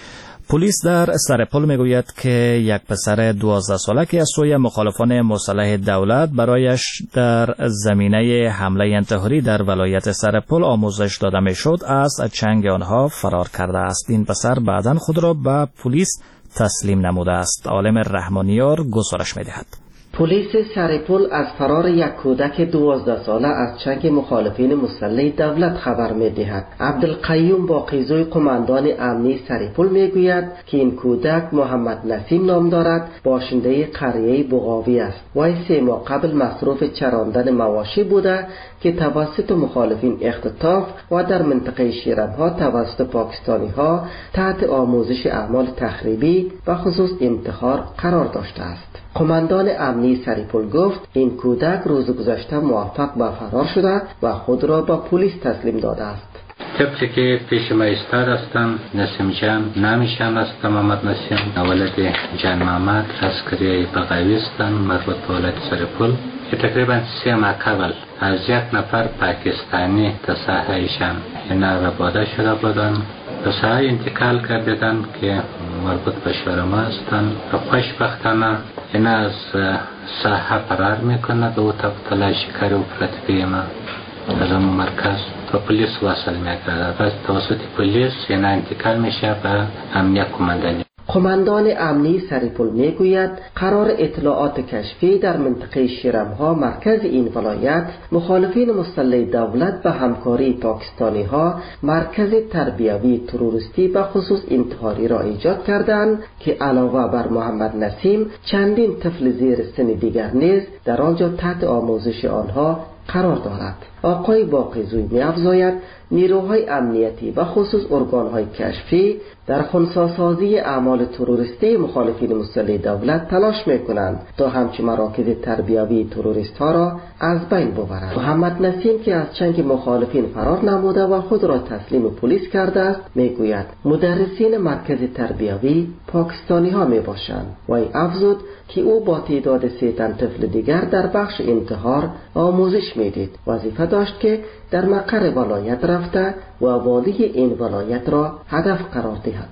پلیس در سرپل میگوید که یک پسر 12 ساله که از سوی مخالفان مسلح دولت برایش در زمینه حمله انتحاری در ولایت سرپل آموزش داده میشد از چنگ آنها فرار کرده است. این پسر بعداً خود را به پلیس تسلیم نموده است. عالم رحمانیار گزارش میدهد. پلیس سرپل از فرار یک کودک 12 ساله از چنگ مخالفین مسلح دولت خبر می‌دهد. عبدالقیوم باقیزوی قماندان امنی سرپل میگوید که این کودک محمد نسیم نام دارد، باشنده قریه بغاوی است. وی 3 ماه قبل مصروف چراندن مواشی بوده که توسط مخالفین اختطاف و در منطقه شیران‌ها توسط پاکستانی‌ها تحت آموزش اعمال تخریبی و خصوص انتحار قرار داشته است. قماندان امنی سرپل گفت این کودک روز گذشته موفق به فرار شده و خود را به پلیس تسلیم داده است. طبقی که پیش ما ایستاد هستم نسیم جان، نامیشان است محمد نسیم، ولد جان محمد، عسکری بغاوی هستند مربوط به ولایت سرپل که تقریبا 3 ماه قبل از یک نفر پاکستانی تا ساحه‌شان اینا رباده شده بودند، به ساحه انتقال کردند که مربوط به شهر ما هستند. خوشبختانه اینا از ساحه فرار میکنند و تلاشی کاری و پرتبی ما از اون مرکز به پلیس وصل میکرده. پس توسط پلیس اینا انتقال میشه به امنیت کماندانی. قماندان امنی سرپل میگوید قرار اطلاعات کشفی در منطقه شیرمها مرکز این ولایت مخالفین مسلح دولت به همکاری پاکستانی ها مرکز تربیوی تروریستی به خصوص انتحاری را ایجاد کردند که علاوه بر محمد نسیم چندین طفل زیر سن دیگر نیز در آنجا تحت آموزش آنها قرار دارد. آقای باقیزوی می‌افزاید نیروهای امنیتی و خصوص ارگان‌های کشفی در خنثی‌سازی اعمال تروریستی مخالفین مسلح دولت تلاش می‌کنند تا همچنین مراکز تربیوی تروریست‌ها را از بین ببرند. محمد نسیم که از چنگ مخالفین فرار نموده و خود را تسلیم پلیس کرده است میگوید مدرسین مرکز تربیوی پاکستانی‌ها میباشند. وی افزود که او با تعداد 3 تن طفل دیگر در بخش انتحار آموزش میدید. وظیفه داشت که در مقر ولایت رفته و والی این ولایت را هدف قرار دهد.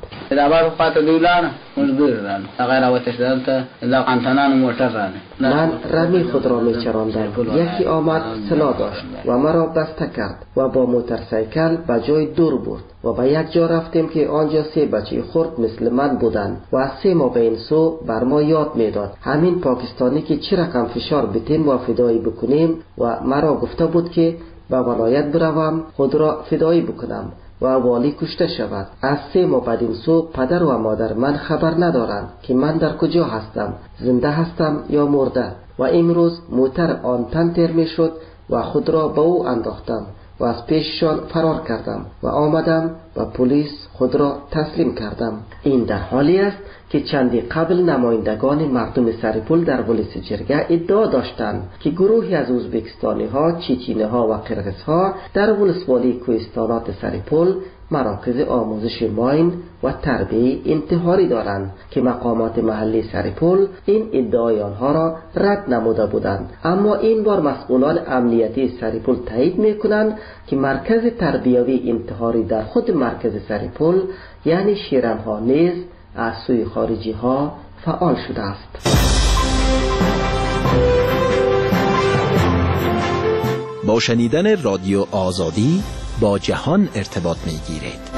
من رمی خود را میچراندم. یکی آمد سلاح داشت و مرا بسته کرد و با موتورسیکل به جای دور برد و به یک جا رفتیم که آنجا 3 بچه خرد مثل من بودند و 3 ماه به این سو بر ما یاد میداد همین پاکستانی که چه رقم فشار بتیم و فدایی بکنیم و مرا گفته بود که به ولایت بروم خود را فدایی بکنم و والی کشته شود. از 3 ماه بعد این سو پدر و مادر من خبر ندارند که من در کجا هستم، زنده هستم یا مرده. و امروز موتر آن تن تیر می شد و خود را به او انداختم و از پیششان فرار کردم و آمدم و پلیس خود را تسلیم کردم. این در حالی است که چندی قبل نمایندگان مردم سرپل در ولس جرگه ادعا داشتند که گروهی از ازبکستانی ها، چچینی ها و قرغیز ها در ولسوالی کوهستانات سرپل مراکز آموزش ماین و تربیه انتحاری دارند که مقامات محلی سرپل این ادعای آنها را رد نموده بودند. اما این بار مسئولان امنیتی سرپل تایید میکنند که مرکز تربیوی انتحاری در خود مرکز سرپل یعنی شیرم‌ها نیز از سوی خارجی ها فعال شده است. با شنیدن رادیو آزادی با جهان ارتباط می‌گیرید.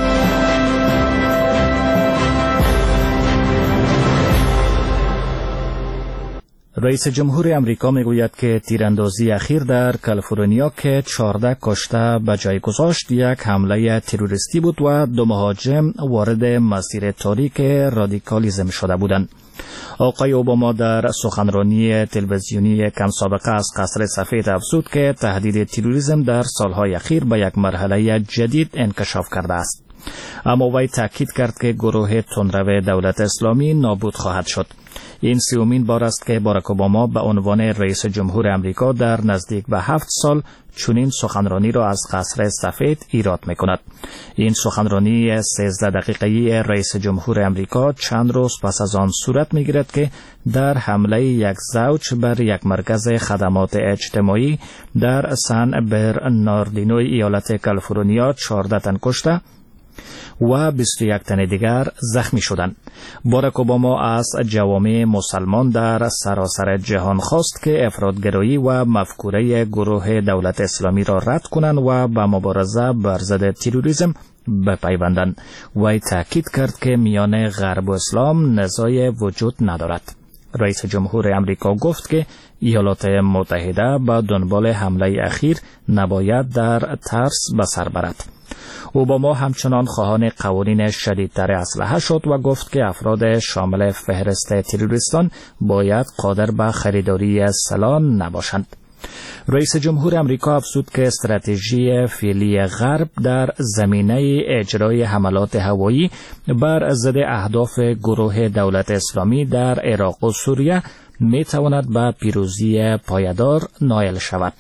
رئیس جمهور امریکا میگوید که تیراندازی اخیر در کالیفرنیا که 14 کشته به جای گذاشت یک حمله تروریستی بود و 2 مهاجم وارد مسیر تاریک رادیکالیسم شده بودند. آقای اوباما در سخنرانی تلویزیونی کم سابقه از قصر سفید افزود که تهدید تروریسم در سالهای اخیر به یک مرحله جدید انکشاف کرده است. اما وی تاکید کرد که گروه تندرو دولت اسلامی نابود خواهد شد. این 3مین بار است که باراک اوباما به عنوان رئیس جمهور امریکا در نزدیک به 7 سال چنین سخنرانی را از قصر سفید ایراد می‌کند. این سخنرانی 13 دقیقه‌ای رئیس جمهور امریکا چند روز پس از آن صورت می‌گیرد که در حمله یک زوج بر یک مرکز خدمات اجتماعی در سان برناردینو ایالت کالیفرنیا 14 تن کشته و 21 تن دیگر زخمی شدند. باراک اوباما از جوامع مسلمان در سراسر جهان خواست که افراطگرایی و مفکوره گروه دولت اسلامی را رد کنند و به مبارزه بر ضد تروریسم بپیوندند. وی تاکید کرد که میان غرب و اسلام نزاعی وجود ندارد. رئیس جمهور امریکا گفت که ایالات متحده به دنبال حمله اخیر نباید در ترس به سر برد. اوباما همچنان خواهان قوانین شدیدتر اسلحه شد و گفت که افراد شامل فهرست تروریستان باید قادر به خریداری سلاح نباشند. رئیس جمهور امریکا افزود که استراتژی فعلی غرب در زمینه اجرای حملات هوایی بر ضد اهداف گروه دولت اسلامی در عراق و سوریه می تواند به پیروزی پایدار نائل شود.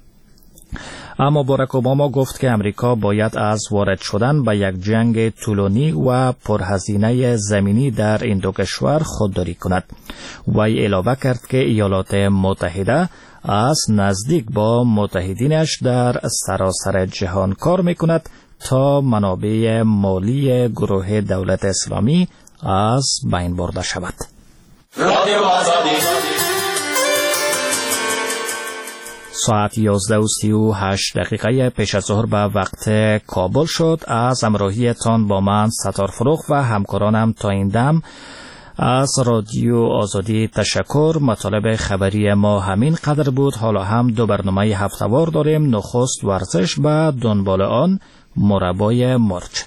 اما باراک اوباما گفت که امریکا باید از وارد شدن به یک جنگ طولانی و پرهزینه زمینی در این دو کشور خودداری کند. وی علاوه کرد که ایالات متحده از نزدیک با متحدینش در سراسر جهان کار میکند تا منابع مالی گروه دولت اسلامی از بین برده شود. رادیو آزادی ساعت 11:38 پیش از ظهر به وقت کابل شد. از همراهیتان با من ستار فروخ و همکارانم تا این دم از رادیو آزادی تشکر. مطالب خبری ما همین قدر بود. حالا هم 2 برنامه هفته‌وار داریم. نخست ورزش، به دنبال آن مربای مرج.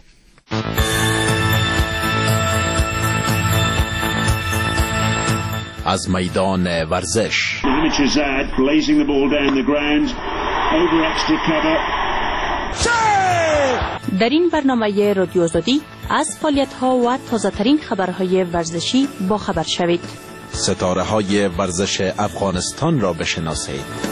از میدان ورزش در این برنامه رادیو آزادی از فعالیت‌ها و تازه‌ترین خبرهای ورزشی با خبر شوید. ستاره‌های ورزش افغانستان را بشناسید.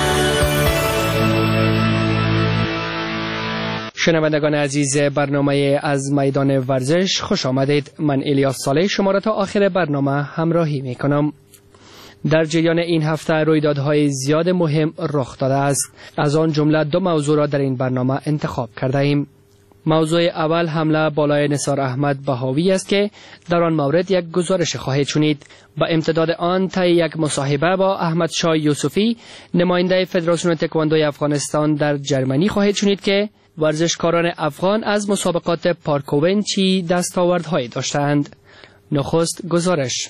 شنوندگان عزیز برنامه از میدان ورزش خوش آمدید. من الیاس صالح شما را تا آخر برنامه همراهی می کنم. در جریان این هفته رویدادهای زیاد مهم رخ داده است. از آن جمله 2 موضوع را در این برنامه انتخاب کرده ایم. موضوع اول حمله بالای نثار احمد بهاوی است که در آن مورد یک گزارش خواهید شنید. با امتداد آن طی یک مصاحبه با احمد شاه یوسفی نماینده فدراسیون تکواندوی افغانستان در جرمنی خواهید شنید که ورزشکاران افغان از مسابقات پارکوون چی دستاوردهایی داشتند. نخست گزارش.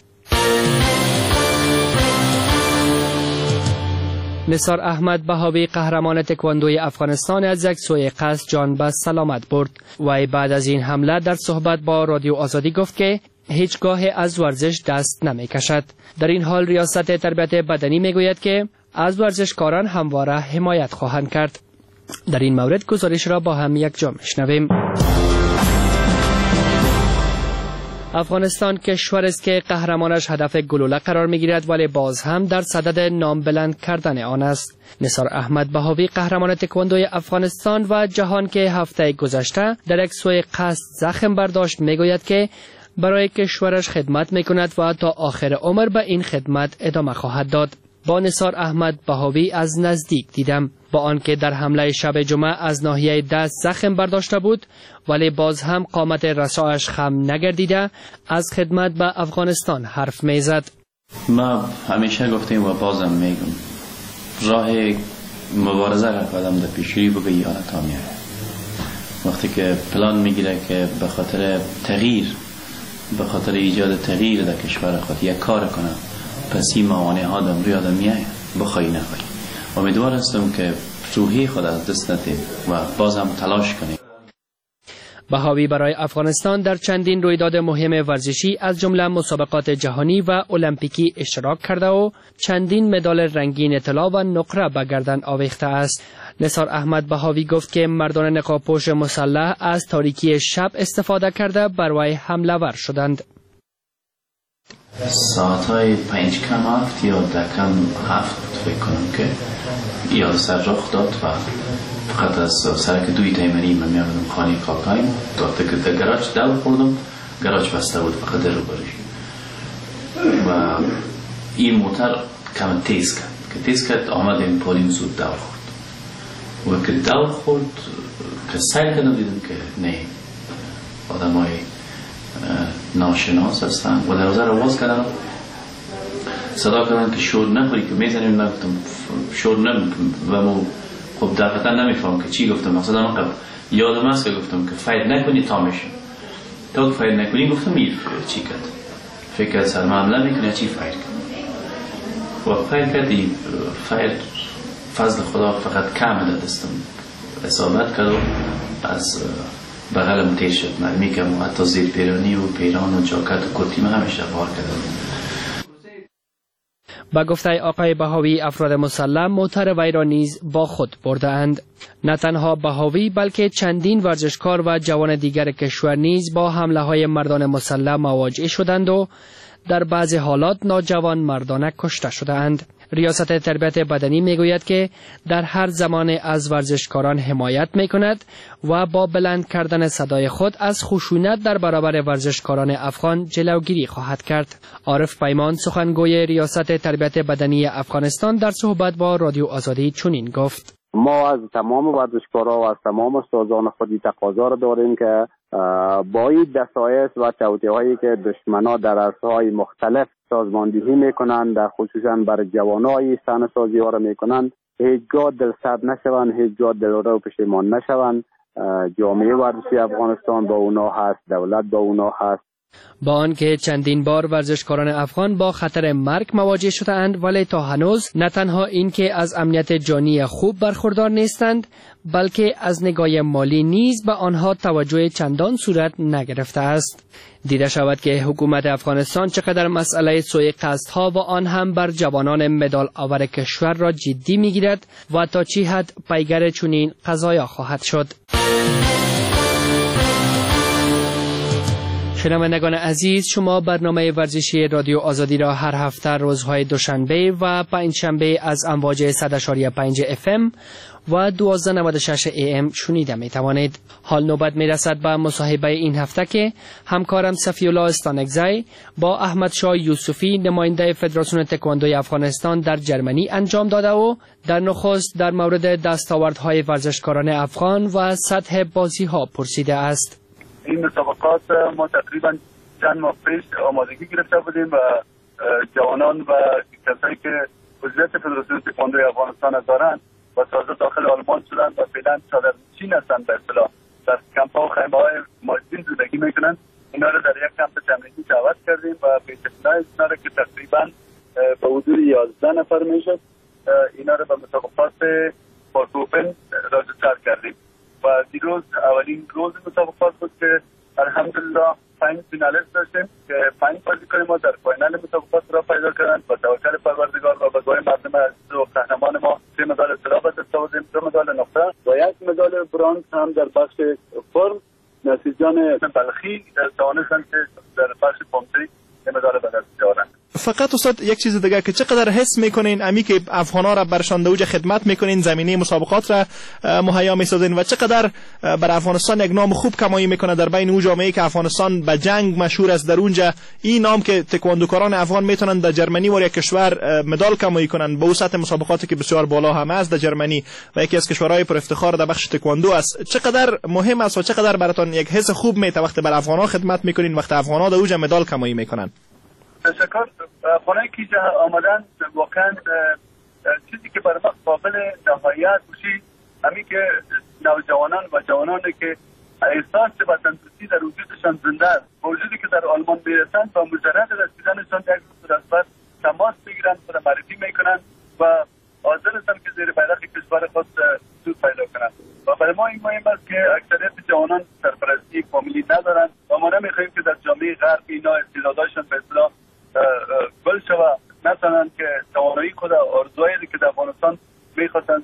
نثار احمد بهاوی قهرمان تکواندوی افغانستان از یک سوء قصد جان به سلامت برد. وی بعد از این حمله در صحبت با رادیو آزادی گفت که هیچگاه از ورزش دست نمی کشد. در این حال ریاست تربیت بدنی می گوید که از ورزشکاران همواره حمایت خواهند کرد. در این مورد گزارش را با هم یک جا میشنویم. افغانستان کشور است که قهرمانش هدف گلوله قرار می‌گیرد ولی باز هم در صدد نام بلند کردن آن است. نثار احمد بهاوی قهرمان تکواندوی افغانستان و جهان که هفته گذشته در یک سوء قصد زخم برداشت میگوید که برای کشورش خدمت میکند و تا آخر عمر به این خدمت ادامه خواهد داد. با نثار احمد بهاوی از نزدیک دیدم. با آنکه در حمله شب جمعه از ناحیه دست زخم برداشته بود ولی باز هم قامت رسایش خم نگردیده از خدمت به افغانستان حرف میزد. ما همیشه گفتیم و بازم میگم راه مبارزه را قدم در پیشی بگه یاره تا میاره. وقتی که پلان میگیره که به خاطر تغییر به خاطر ایجاد تغییر در کشور خود یک کار کنه پس این موانع ها دم روی آدم میای بخوایی نخوایی. امیدوار هستم که روحی خود از دست ندیم و بازم تلاش کنیم. بهاوی برای افغانستان در چندین رویداد مهم ورزشی از جمله مسابقات جهانی و المپیکی اشتراک کرده و چندین مدال رنگین طلا و نقره به گردن آویخته است. نثار احمد بهاوی گفت که مردان نقابپوش مسلح از تاریکی شب استفاده کرده بر وی حمله ور شدند. ساعتهای 5 کم 7 یا 10 کم 7 فکر کنم که یا سر رخ داد و فقط از سرک دوی تیمنی من میامدم خانه کاکایم در گراج دل خوردم. گراج بسته بود فقط در رو بریش و این موتر کم تیز کرد که تیز کرد آمد این پولیم زود دل خورد و که دل خورد که سیر کردم دیدم که نه آدم های ناشناس هستن و در وزر آواز کردن صدا کردن که شور نخوری که میزنیم. نگفتم شور نمیکنم و مو خب دقیقا نمیفهم که چی گفتم. مقصد من یادم هست که گفتم که فاید نکنی تا میشه تا که فاید نکنی گفتم چی کرد فکر سر معامله میکنه چی فاید کرد و فاید کردی فاید فضل خدا فقط کم ده دستم اصابت کرد و از بغلم تیر شد. معلومی که حتی زیر پیرانی و پیران و جاکت و کتیم همیشه بار کرده. با گفته آقای بهاوی افراد مسلح موتر وی را نیز با خود برده اند. نه تنها بهاوی بلکه چندین ورزشکار و جوان دیگر کشور نیز با حمله های مردان مسلح مواجه شدند و در بعضی حالات نوجوان مردانه کشته شده اند. ریاست تربیت بدنی میگوید که در هر زمان از ورزشکاران حمایت میکند و با بلند کردن صدای خود از خشونت در برابر ورزشکاران افغان جلوگیری خواهد کرد. عارف پیمان سخنگوی ریاست تربیت بدنی افغانستان در صحبت با رادیو آزادی چنین گفت: ما از تمام ورزشکارا و از تمام استادان خودی تقاضا را داریم که با این دسایس و توطئه‌هایی که دشمنان در عرصه‌های مختلف سازماندهی میکنند در خصوصا برای جوانای صحنه‌سازی ها را میکنند هیچگاه دلسرد نشوند، هیچگاه دلهره و پشیمان نشوند. جامعه ورزشی افغانستان با اونا هست، دولت با اونا هست. با آنکه چندین بار ورزشکاران افغان با خطر مرگ مواجه شده‌اند ولی تا هنوز نه تنها این که از امنیت جانی خوب برخوردار نیستند بلکه از نگاه مالی نیز به آنها توجه چندان صورت نگرفته است. دیده شود که حکومت افغانستان چقدر مسئله سوء قصدها و آن هم بر جوانان مدال آور کشور را جدی میگیرد و تا چه حد پیگر چنین قضایا خواهد شد. شنوندگان عزیز، شما برنامه ورزشی رادیو آزادی را هر هفته روزهای دوشنبه و پنجشنبه از امواج 100.5 FM و 1296 AM شنیده می توانید. حال نوبت می رسد به مصاحبه این هفته که همکارم صفی‌الله استانکزی با احمد شاه یوسفی نماینده فدراسیون تکواندوی افغانستان در جرمنی انجام داده و در نخست در مورد دستاوردهای ورزشکاران افغان و سطح بازی ها پرسیده است. این مسابقات ما تقریبا چند ماه پیش آمادگی گرفته بودیم و جوانان و کسایی که عضویت فدراسیون تکواندوی افغانستان دارند و تازه داخل آلمان شدن و فعلا چادرنشین هستند به اصطلاح در کمپ ها و خیمه های ماجدین زندگی میکنند. اینا رو در یک کمپ تمرینی دعوت کردیم و به اطلاع اینا رو که تقریبا به حدود 11 نفر میشد اینا رو به مسابقات پارکوپن راجستر کردیم و دیروز اولین روز مسابقات بود که الحمدلله 5 فینالیست داشتیم که 5 بازیکن ما در فاینال مسابقات را پیدا کردند و توکل پروردگار و به دعای مردم عزیز و قهرمان ما 3 مدال طلا به دست آوردیم، 2 مدال نقره و 1 مدال برنز هم در بخش فرم. نصیرجان بلخی توانستند که در بخش پومتری 3 مدال به دست بیارند. فقط استاد یک چیز دیگه که چقدر حس میکنین امی که افغانا را برشان دوج خدمت میکنین، زمینه مسابقات را مهیا میسازین و چقدر بر افغانستان یک نام خوب کمایی میکنه در بین اون جامعه که افغانستان به جنگ مشهور است. در اونجا این نام که تکواندوکاران افغان میتونن در جرمنی و یک کشور مدال کمایی کنن با سطح مسابقاتی که بسیار بالا هم است در جرمنی و یکی از کشورهای پر افتخار در بخش تکواندو است، چقدر مهم است و چقدر براتون یک حس خوب میته وقتی بر افغانا خدمت میکنین، وقتی افغانا در اونجا مدال کمایی میکنن؟ تشکر. افغانایی که آمدن واقعا چیزی که برای ما قابل نهایت باشی همین که نوجوانان و جوانانی که احساس وطن‌دوستی در وجودشان زنده است، وجودی که در آلمان میرسند و مجرد رسیدنشان یک روز رسبت تماس میگیرند و معرفی میکنند و حاضر هستند که زیر بیرق کشور خود سود پیدا کنند و برای ما این مهم است که اکثریت جوانان سرپرستی فامیلی ندارند و ما نمیخواهیم که در جامعه غرب اینا استعدادشان به اصطلاح گل شود، مثلا که توانایی خود آرزوهایی که در افغانستان میخواستند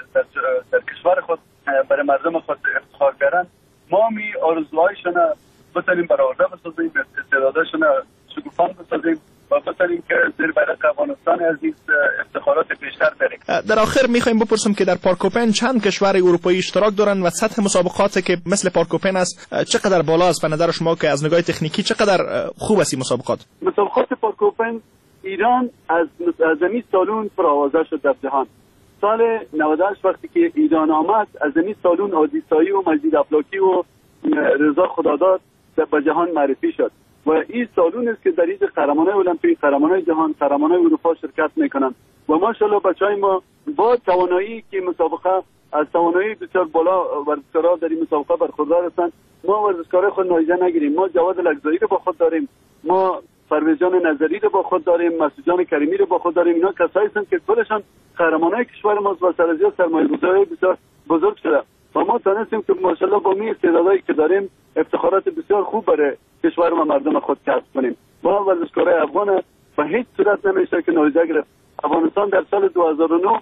در کشور خود برای مردم خود افتخار کردن، ما می آرزوهایشان بتونیم برآورده بسازیم، استعدادشان شکوفان بسازیم و بتونیم که زیر بیرق افغانستان عزیز افتخارات بیشتر داریم. در آخر میخوایم بپرسم که در پارکوپن چند کشور اروپایی اشتراک دارن و سطح مسابقاتی که مثل پارکوپن است چقدر بالا است به نظر شما که از نگاه تکنیکی چقدر خوب است این مسابقات؟ مسابقات پارکوپن ایران از زمین سالون پرآوازه شد در جهان. سال 98 وقتی که ایران آمد از زمین سالون آدیسایی و مجید افلاکی و رضا خداداد به جهان معرفی شد و این سالون است که در این قهرمانان المپیک، قهرمانان جهان، قهرمانان اروپا شرکت میکنند و ماشاءالله بچهای ما با توانایی که مسابقه از توانایی بسیار بالا ورزشکارا در این مسابقه برخوردار هستند. ما ورزشکارای خود نایجه نگیریم، ما جواد لگزایی رو با خود داریم، ما پرویز جان نظری رو با خود داریم، مسعود جان کریمی رو با خود داریم. اینا کسایی هستند که خودشان قهرمانای کشور ماست و سرازی سرمایه‌گذاری بسیار بزرگ شده و ما تونستیم که ماشاءالله با می استعدادایی که داریم افتخارات بسیار خوب برای کشور و مردم خود کسب کنیم. ما ورزشکارای افغان به هیچ صورت نمیشه که نایجه گرفت. افغانستان در سال 2009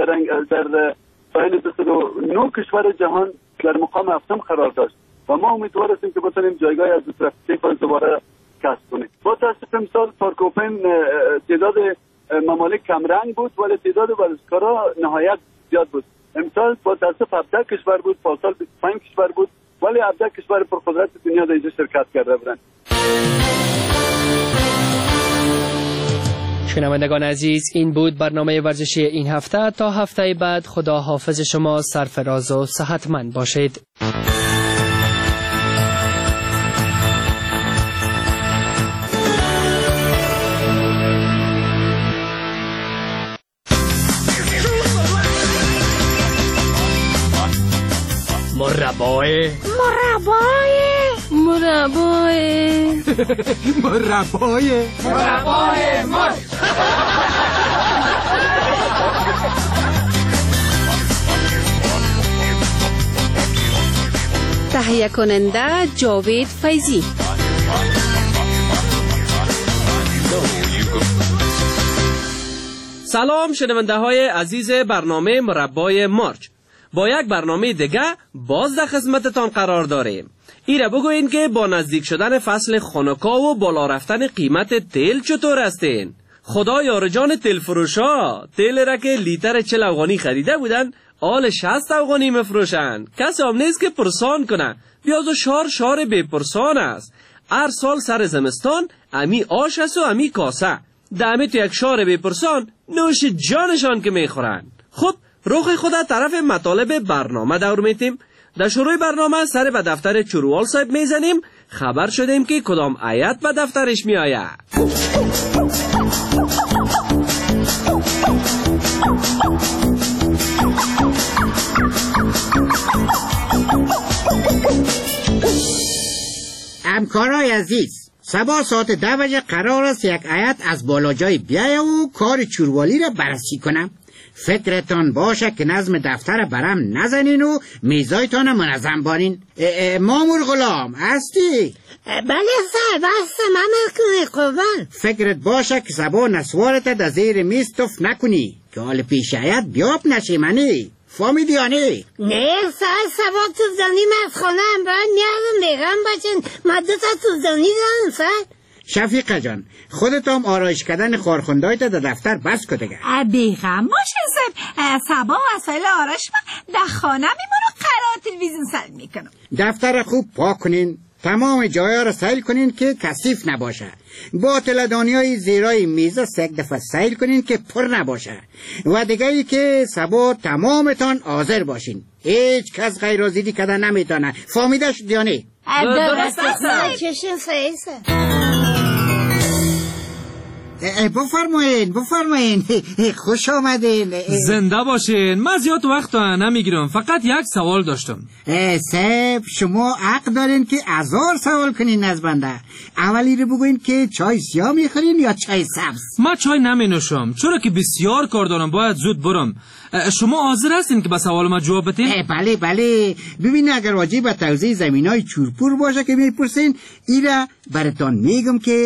در بین 29 کشور جهان در مقام هفتم قرار داشت و ما امیدوار هستیم که بتونیم جایگاه از رفته دوباره کسب کنیم. با تاسف امسال پارکوپن تعداد ممالک کمرنگ بود ولی تعداد ورزشکارا نهایت زیاد بود. امسال با تاسف 17 کشور بود، پارسال 25 کشور بود ولی 17 کشور پرقدرت دنیا در اینجا شرکت کرده بودند. شنوندگان عزیز، این بود برنامه ورزشی این هفته. تا هفته بعد خدا حافظ شما، سرفراز و صحتمند باشید. مربای مرد. تهیه کننده جاوید فیضی. سلام شنونده های عزیز برنامه مربای مارچ. با یک برنامه دیگه باز در خدمتتان قرار داریم. ایره بگوین که با نزدیک شدن فصل خنکا و بالا رفتن قیمت تیل چطور هستین؟ خدا یار جان تیل فروشا، تیل را که لیتر 40 افغانی خریده بودن آل 60 افغانی مفروشن. کسی هم نیست که پرسان کنه. بیازو شار بی پرسان است. هر سال سر زمستان امی آش است و امی کاسه. دمی تو یک شار بی پرسان نوش جانشان که میخورن. خب روح خدا طرف مطالب برنامه دور میتیم. در شروع برنامه سر به دفتر چروال صاحب میزنیم. خبر شدیم که کدام آیت به دفترش میآید. همکارای عزیز، صبح ساعت 10 بجه قرار است یک آیت از بالا جای بیایم و کار چوروالی را بررسی کنم. فکرتان باشه که نظم دفتر برم نزنین و میزایتان منظم بارین. مامور غلام هستی؟ بله سربسته من قربان. فکرت باشه که صبح نسوارت در زیر میز تف نکنی که حال پیش آیت بیاب نشی منی. فهمیدی یا نه؟ نه سبا توزدانی از خانه هم باید نیازم لیغم بچن مدتا توزدانی دارم سر. شفیقه جان خودت هم آرایش کردن خارخوندهایت در دفتر بس کدگه. بیغم باشه سر سبا وسایل آرایش من در خانه میمونو قرار تلویزیون سر میکنم. دفتر خوب پاک کنین، تمام جایا را سیل کنین که کثیف نباشه. باطلدانی های زیرای میزا یک دفعه سیل کنین که پر نباشه. و دیگه ای که سبا تمامتان حاضر باشین. هیچ کس غیر از دیدی کردن نمیتونه. فهمیده شد یا نه؟ درست است. چشم سیسه. بفرمایین خوش آمدین. زنده باشین. من زیاد وقت نمیگیرم، فقط یک سوال داشتم. صاحب شما حق دارین که 1000 سوال کنین از بنده. اولی رو بگوین که چای سیاه میخورین یا چای سبز؟ من چای نمی نوشم چرا که بسیار کار دارم، باید زود برم. شما حاضر هستین که به سوال ما جواب بدین؟ بله. ببین اگر واجب به توزیع زمینای چورپور باشه که میپرسین ایره براتون میگم که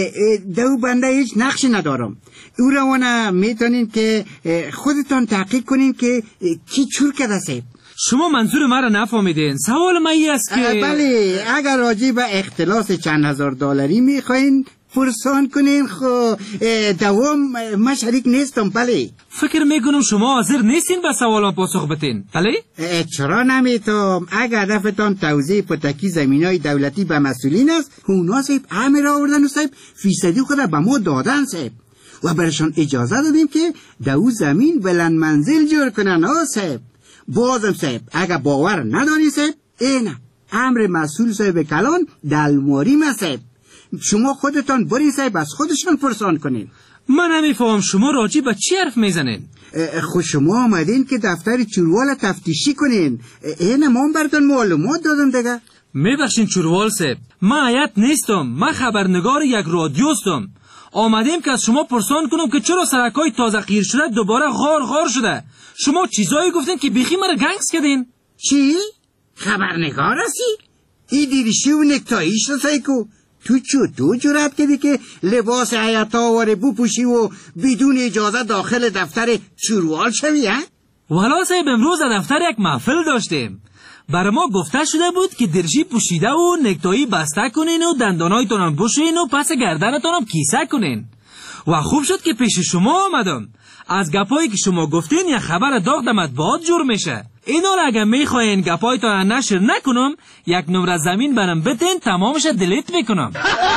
دو بنده هیچ نقشی ندارم. او روانه میتونین که خودتان تحقیق کنین که کی چور کرده سید. شما منظور مرا نفهمیدین. سوال من این است که بله اگر راجع به اختلاس چند هزار دلاری میخواین پرسان کنین خو دوام من شریک نیستم. بله فکر میکنم شما حاضر نیستین به سوالم پاسخ بدین. بله چرا نمیتونم؟ اگر هدفتان توزیع پتکی زمینای دولتی به مسئولین است اونا صاحب همه را آوردن و صاحب فیصدی خود به ما دادن صاحب و برشان اجازه دادیم که دو زمین بلند منزل جور کنن. صاحب بازم صاحب اگر باور نداری صاحب اینه امر مسئول صاحب کلان دلماری ما صاحب. شما خودتان برین صاحب از خودشان پرسان کنین. من نمیفهم شما راجی به چی حرف میزنین؟ خود شما آمدین که دفتر چوروال تفتیشی کنین. اینه ما براتون معلومات دادم دیگه. میبخشین چوروال صاحب من آیت نیستم، من خبرنگار یک رادیوستم. آمدیم که از شما پرسان کنم که چرا سرکای تازه قیر شده دوباره غار شده. شما چیزایی گفتین که بیخی مرا گنگس کردین. چی؟ خبرنگار هستی؟ ای دیریشی و نکتاییش رو سایکو تو جرأت کردی که لباس حیاتا آواره بپوشی و بدون اجازه داخل دفتر چوروال شوی ها؟ والا صاحب امروز در دفتر یک محفل داشتیم. برای ما گفته شده بود که درشی پوشیده و نکتایی بسته کنین و دندانایتونم بشوین و پس گردنتونم کیسه کنین. و خوب شد که پیش شما آمدم. از گپایی که شما گفتین یک خبر داغ در مطبوعات جور میشه. اینا را اگر میخواین گپایتان نشر نکنم یک نمره زمین برم بتین تمامش دلیت میکنم.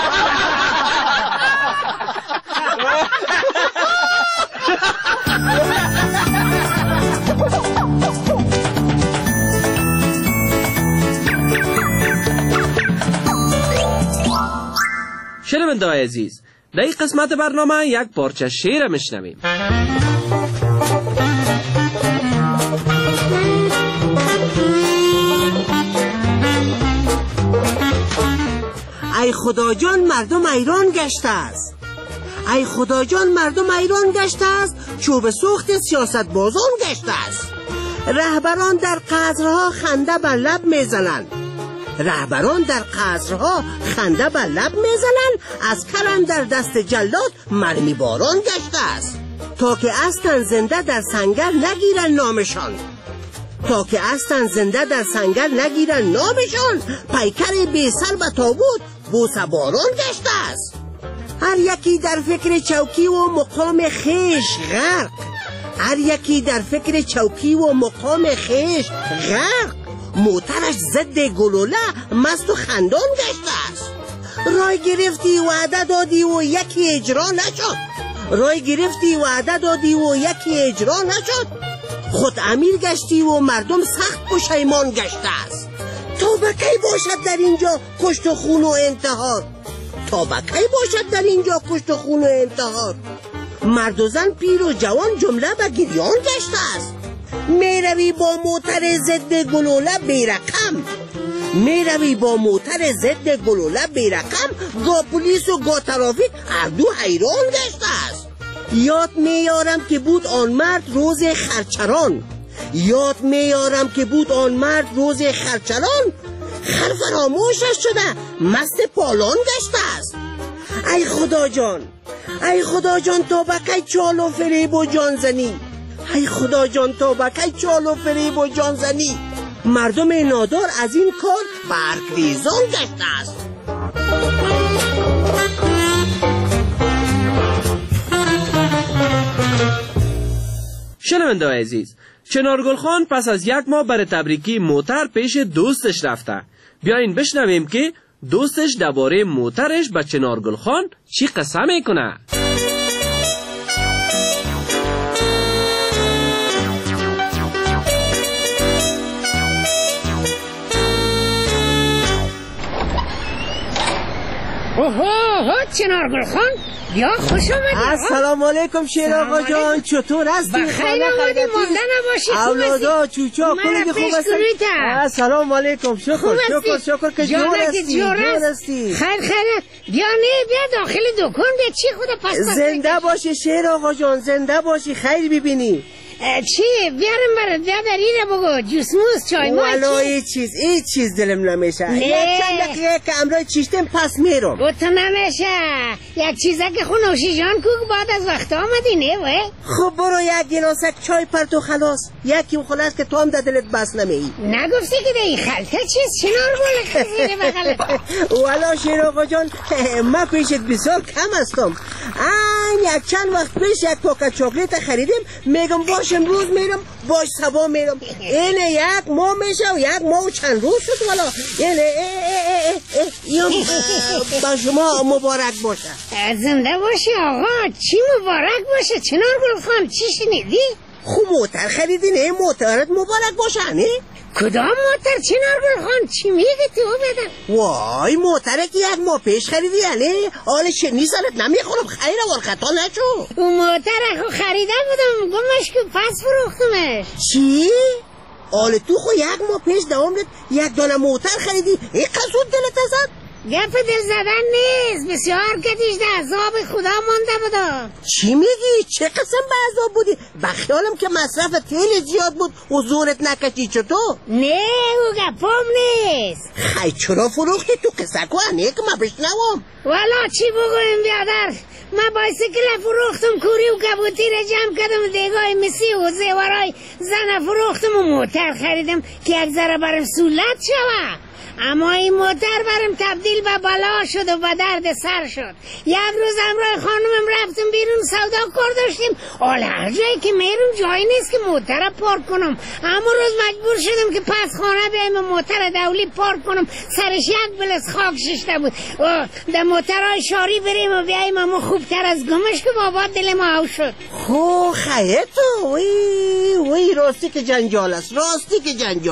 شنونده‌های عزیز در این قسمت برنامه یک پارچه شعر میشنویم. ای خدا جان مردم ایران گشته است. ای خدا جان مردم ایران گشته است. چوب سوخت سیاست بازان گشته است. رهبران در قصرها خنده بر لب میزنند. رهبران در قصرها خنده بر لب میزنند. از کلم در دست جلاد مرمی باران گشته است. تا که استن زنده در سنگر نگیرن نامشان. تا که هستن زنده در سنگر نگیرن نامشان. پیکر بی سر و تابوت بوسه باران گشته است. هر یکی در فکر چوکی و مقام خیش غرق، هر یکی در فکر چوکی و مقام خیش غرق. موترش ضد گلوله مست و خندان گشته است. رای گرفتی وعده دادی و یکی اجرا نشد، رای گرفتی وعده دادی و یکی اجرا نشد. خود امیر گشتی و مردم سخت پشیمان گشته است. تا به کی باشد در اینجا کشت و خون و انتحار؟ تا به کی باشد در اینجا کشت و خون و انتحار؟ مرد و زن پیر و جوان جمله به گریان گشته است. میروی با موتر ضد گلوله بیرقم، میروی با موتر ضد گلوله بیرقم. گا پلیس و گا ترافیک هر دو حیران گشته است. یاد میارم که بود آن مرد روز خرچران، یاد میارم که بود آن مرد روز خرچران. خر فراموشش شده مست پالان گشته است. ای خدا جان، ای خدا جان تا بکی چال و فریب و جان زنی، ای خدا جان تا بکی چال و فریب و جان زنی. مردم نادار از این کار برگریزان گشته است. شنونده عزیز، چنارگل خان پس از 1 ماه برای تبریکی موتر پیش دوستش رفته. بیاین بشنویم که دوستش درباره موترش به چنارگل خان چی قصه میکنه. اوه چنارگل خان، یا خوش آمدی. السلام علیکم شیر آقا جان، چطور هستی؟ بخیر آمدی، مانده نباشی. اولادا چوچا کلگی خوب هستی؟ السلام علیکم. شکر که جور هستی. خیر بیا داخل دکان بیا. چی خدا پس زنده باشی شیر آقا جان، زنده باشی. خیر ببینی چی بیارم برات؟ بیادر اینه بگو، جوس موس چای ما. والا هیچ چیز دلم نمیشه. یک چند دقیقه که امرای چیشتم پس میرم. گوتو نمیشه. یک چیزه که خونوشی جان کوک بعد از وقت آمدی نه وی؟ خب برو یک گلاسک چای پرتو خلاص. یکی خلاص که تو هم در دلت بس نمی. نگفتی که در این خلطه چیز چنار گل خزیره بغلت؟ والا شیر آقا جان ما پیشت بسیار کم هستم. یک چند وقت پیش یک پاکت چاکلیت خریدیم. میگم باش امروز میرم، باش صبح میرم. اینه 1 ماه میشه و 1 ماه و چند روز شد. والا اینه با شما مبارک باشه. زنده باشی آقا. چی مبارک باشه چنارگل خان؟ چی شنیدی؟ خوب موتر خریدی نه؟ موترت مبارک باشه نه؟ کدام موتر چنارگل خان؟ چی میگی تو بدن؟ وای موتره که 1 ماه پیش خریدی یعنی؟ حال شنی سرت نمیخورم. خیره ورخطا نشو. اون موتر خو خریده بودم گمش که پس فروختمش. چی؟ حال تو خو 1 ماه پیش دوامت 1 دانه موتر خریدی؟ این قصود دلت ازد؟ گپ دل زدن نیست. بسیار کتیش ده عذاب خدا مانده بودا. چی میگی؟ چه قسم به عذاب بودی؟ بخیالم که مصرف تیل زیاد بود و زورت نکشی. چطور؟ نه او گپم نیست. خیلی چرا فروختی تو قصه کنه که ما بشنوم؟ والا چی بگویم بیادر؟ من بایسکل فروختم، کوری و کبوتی را جمع کردم، دیگاه مسی و زیورای زن فروختم و موتر خریدم که یک ذره برم سولت شوه. اما این موتر برم تبدیل به بلا شد و به درد سر شد. یک روز امرای خانمم رفتم بیرون سودا کار داشتیم. حالا هر جایی که میرم جایی نیست که موتر پارک کنم. اما روز مجبور شدم که پس خانه بیایم موتر دولی پارک کنم. سرش 1 بلس خاک ششته بود. در موترهای شاری بریم و بیاییم. اما خوبتر از گمش که بابا دل ما او شد. خو خیلی تو وی راستی که جنجال است. راستی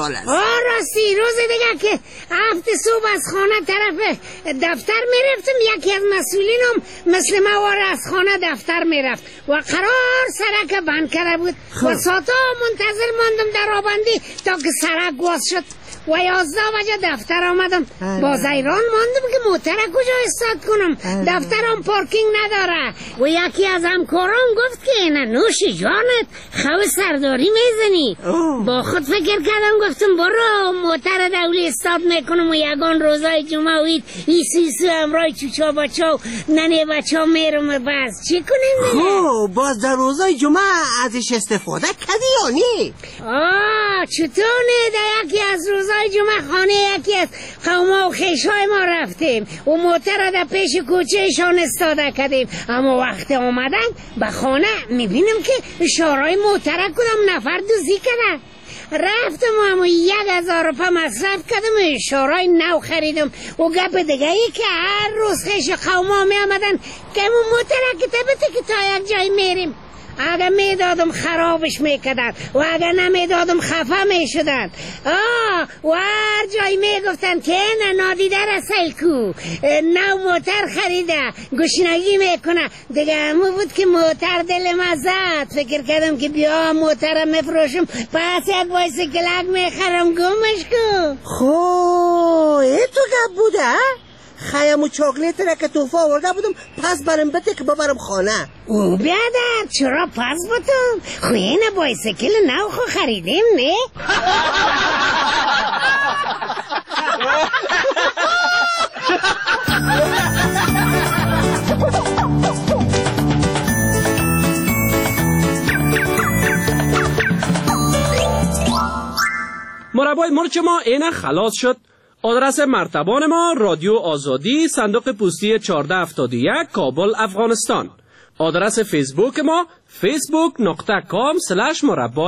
راستی روز دیگه که هفته صبح از خانه طرف دفتر میرفتم، یکی از مسئولینم مثل مواره از خانه دفتر میرفت و قرار سرک بند کرده بود و ساعتا منتظر ماندم در آبندی تا که سرک باز شد و 11 بجه دفتر آمدم. باز ایران ماندم که موتر کجا استاد کنم. دفترم پارکینگ نداره و یکی از همکارام گفت که اینه نوشی جانت خو سرداری میزنی. با خود فکر کردم گفتم برو موتر دولی استاد میکنم و یگان روزای جمعه و عید ایسیسو امرای چوچا بچا ننه بچا میرم. بس چی کنیم؟ باز در روزای جمعه ازش استفاده کردی رانی. چطوره؟ در یکی از روزای جمعه خانه یکی از قوما و خیشای ما رفتیم و موتر را در پیش کوچهشان استاده کردیم، اما وقت آمدن به خانه میبینم که اشارای موتر کدام نفر دوزی کردن. رفتم و 1000 روپه مصرف کردم و اشارای نو خریدم و گپ دیگه ای که هر روز خیش قوما می آمدن که همون موتر که تا یک جای میریم. اگر میدادم خرابش میکردن و اگر نمیدادم خفه میشدن. و هر جایی میگفتن که نه نادیده رسل کو نو موتر خریده گشنگی میکنه دیگه. همون بود که موتر دل مزد. فکر کردم که بیا موترم میفروشم پس یک بایسیکلک میخرم گمش کو. ای تو گپ بوده؟ خیم و چاکلیت را که توفه آورده بودم پس برم بده که ببرم خانه. او بیادر چرا پس بودم؟ خوین بایسیکل نو خو خریدیم نه؟ مربای مرچ ما اینه خلاص شد. آدرس مرتبان ما رادیو آزادی، صندوق پستی 1471 کابل افغانستان. آدرس فیسبوک ما facebook.com/مربع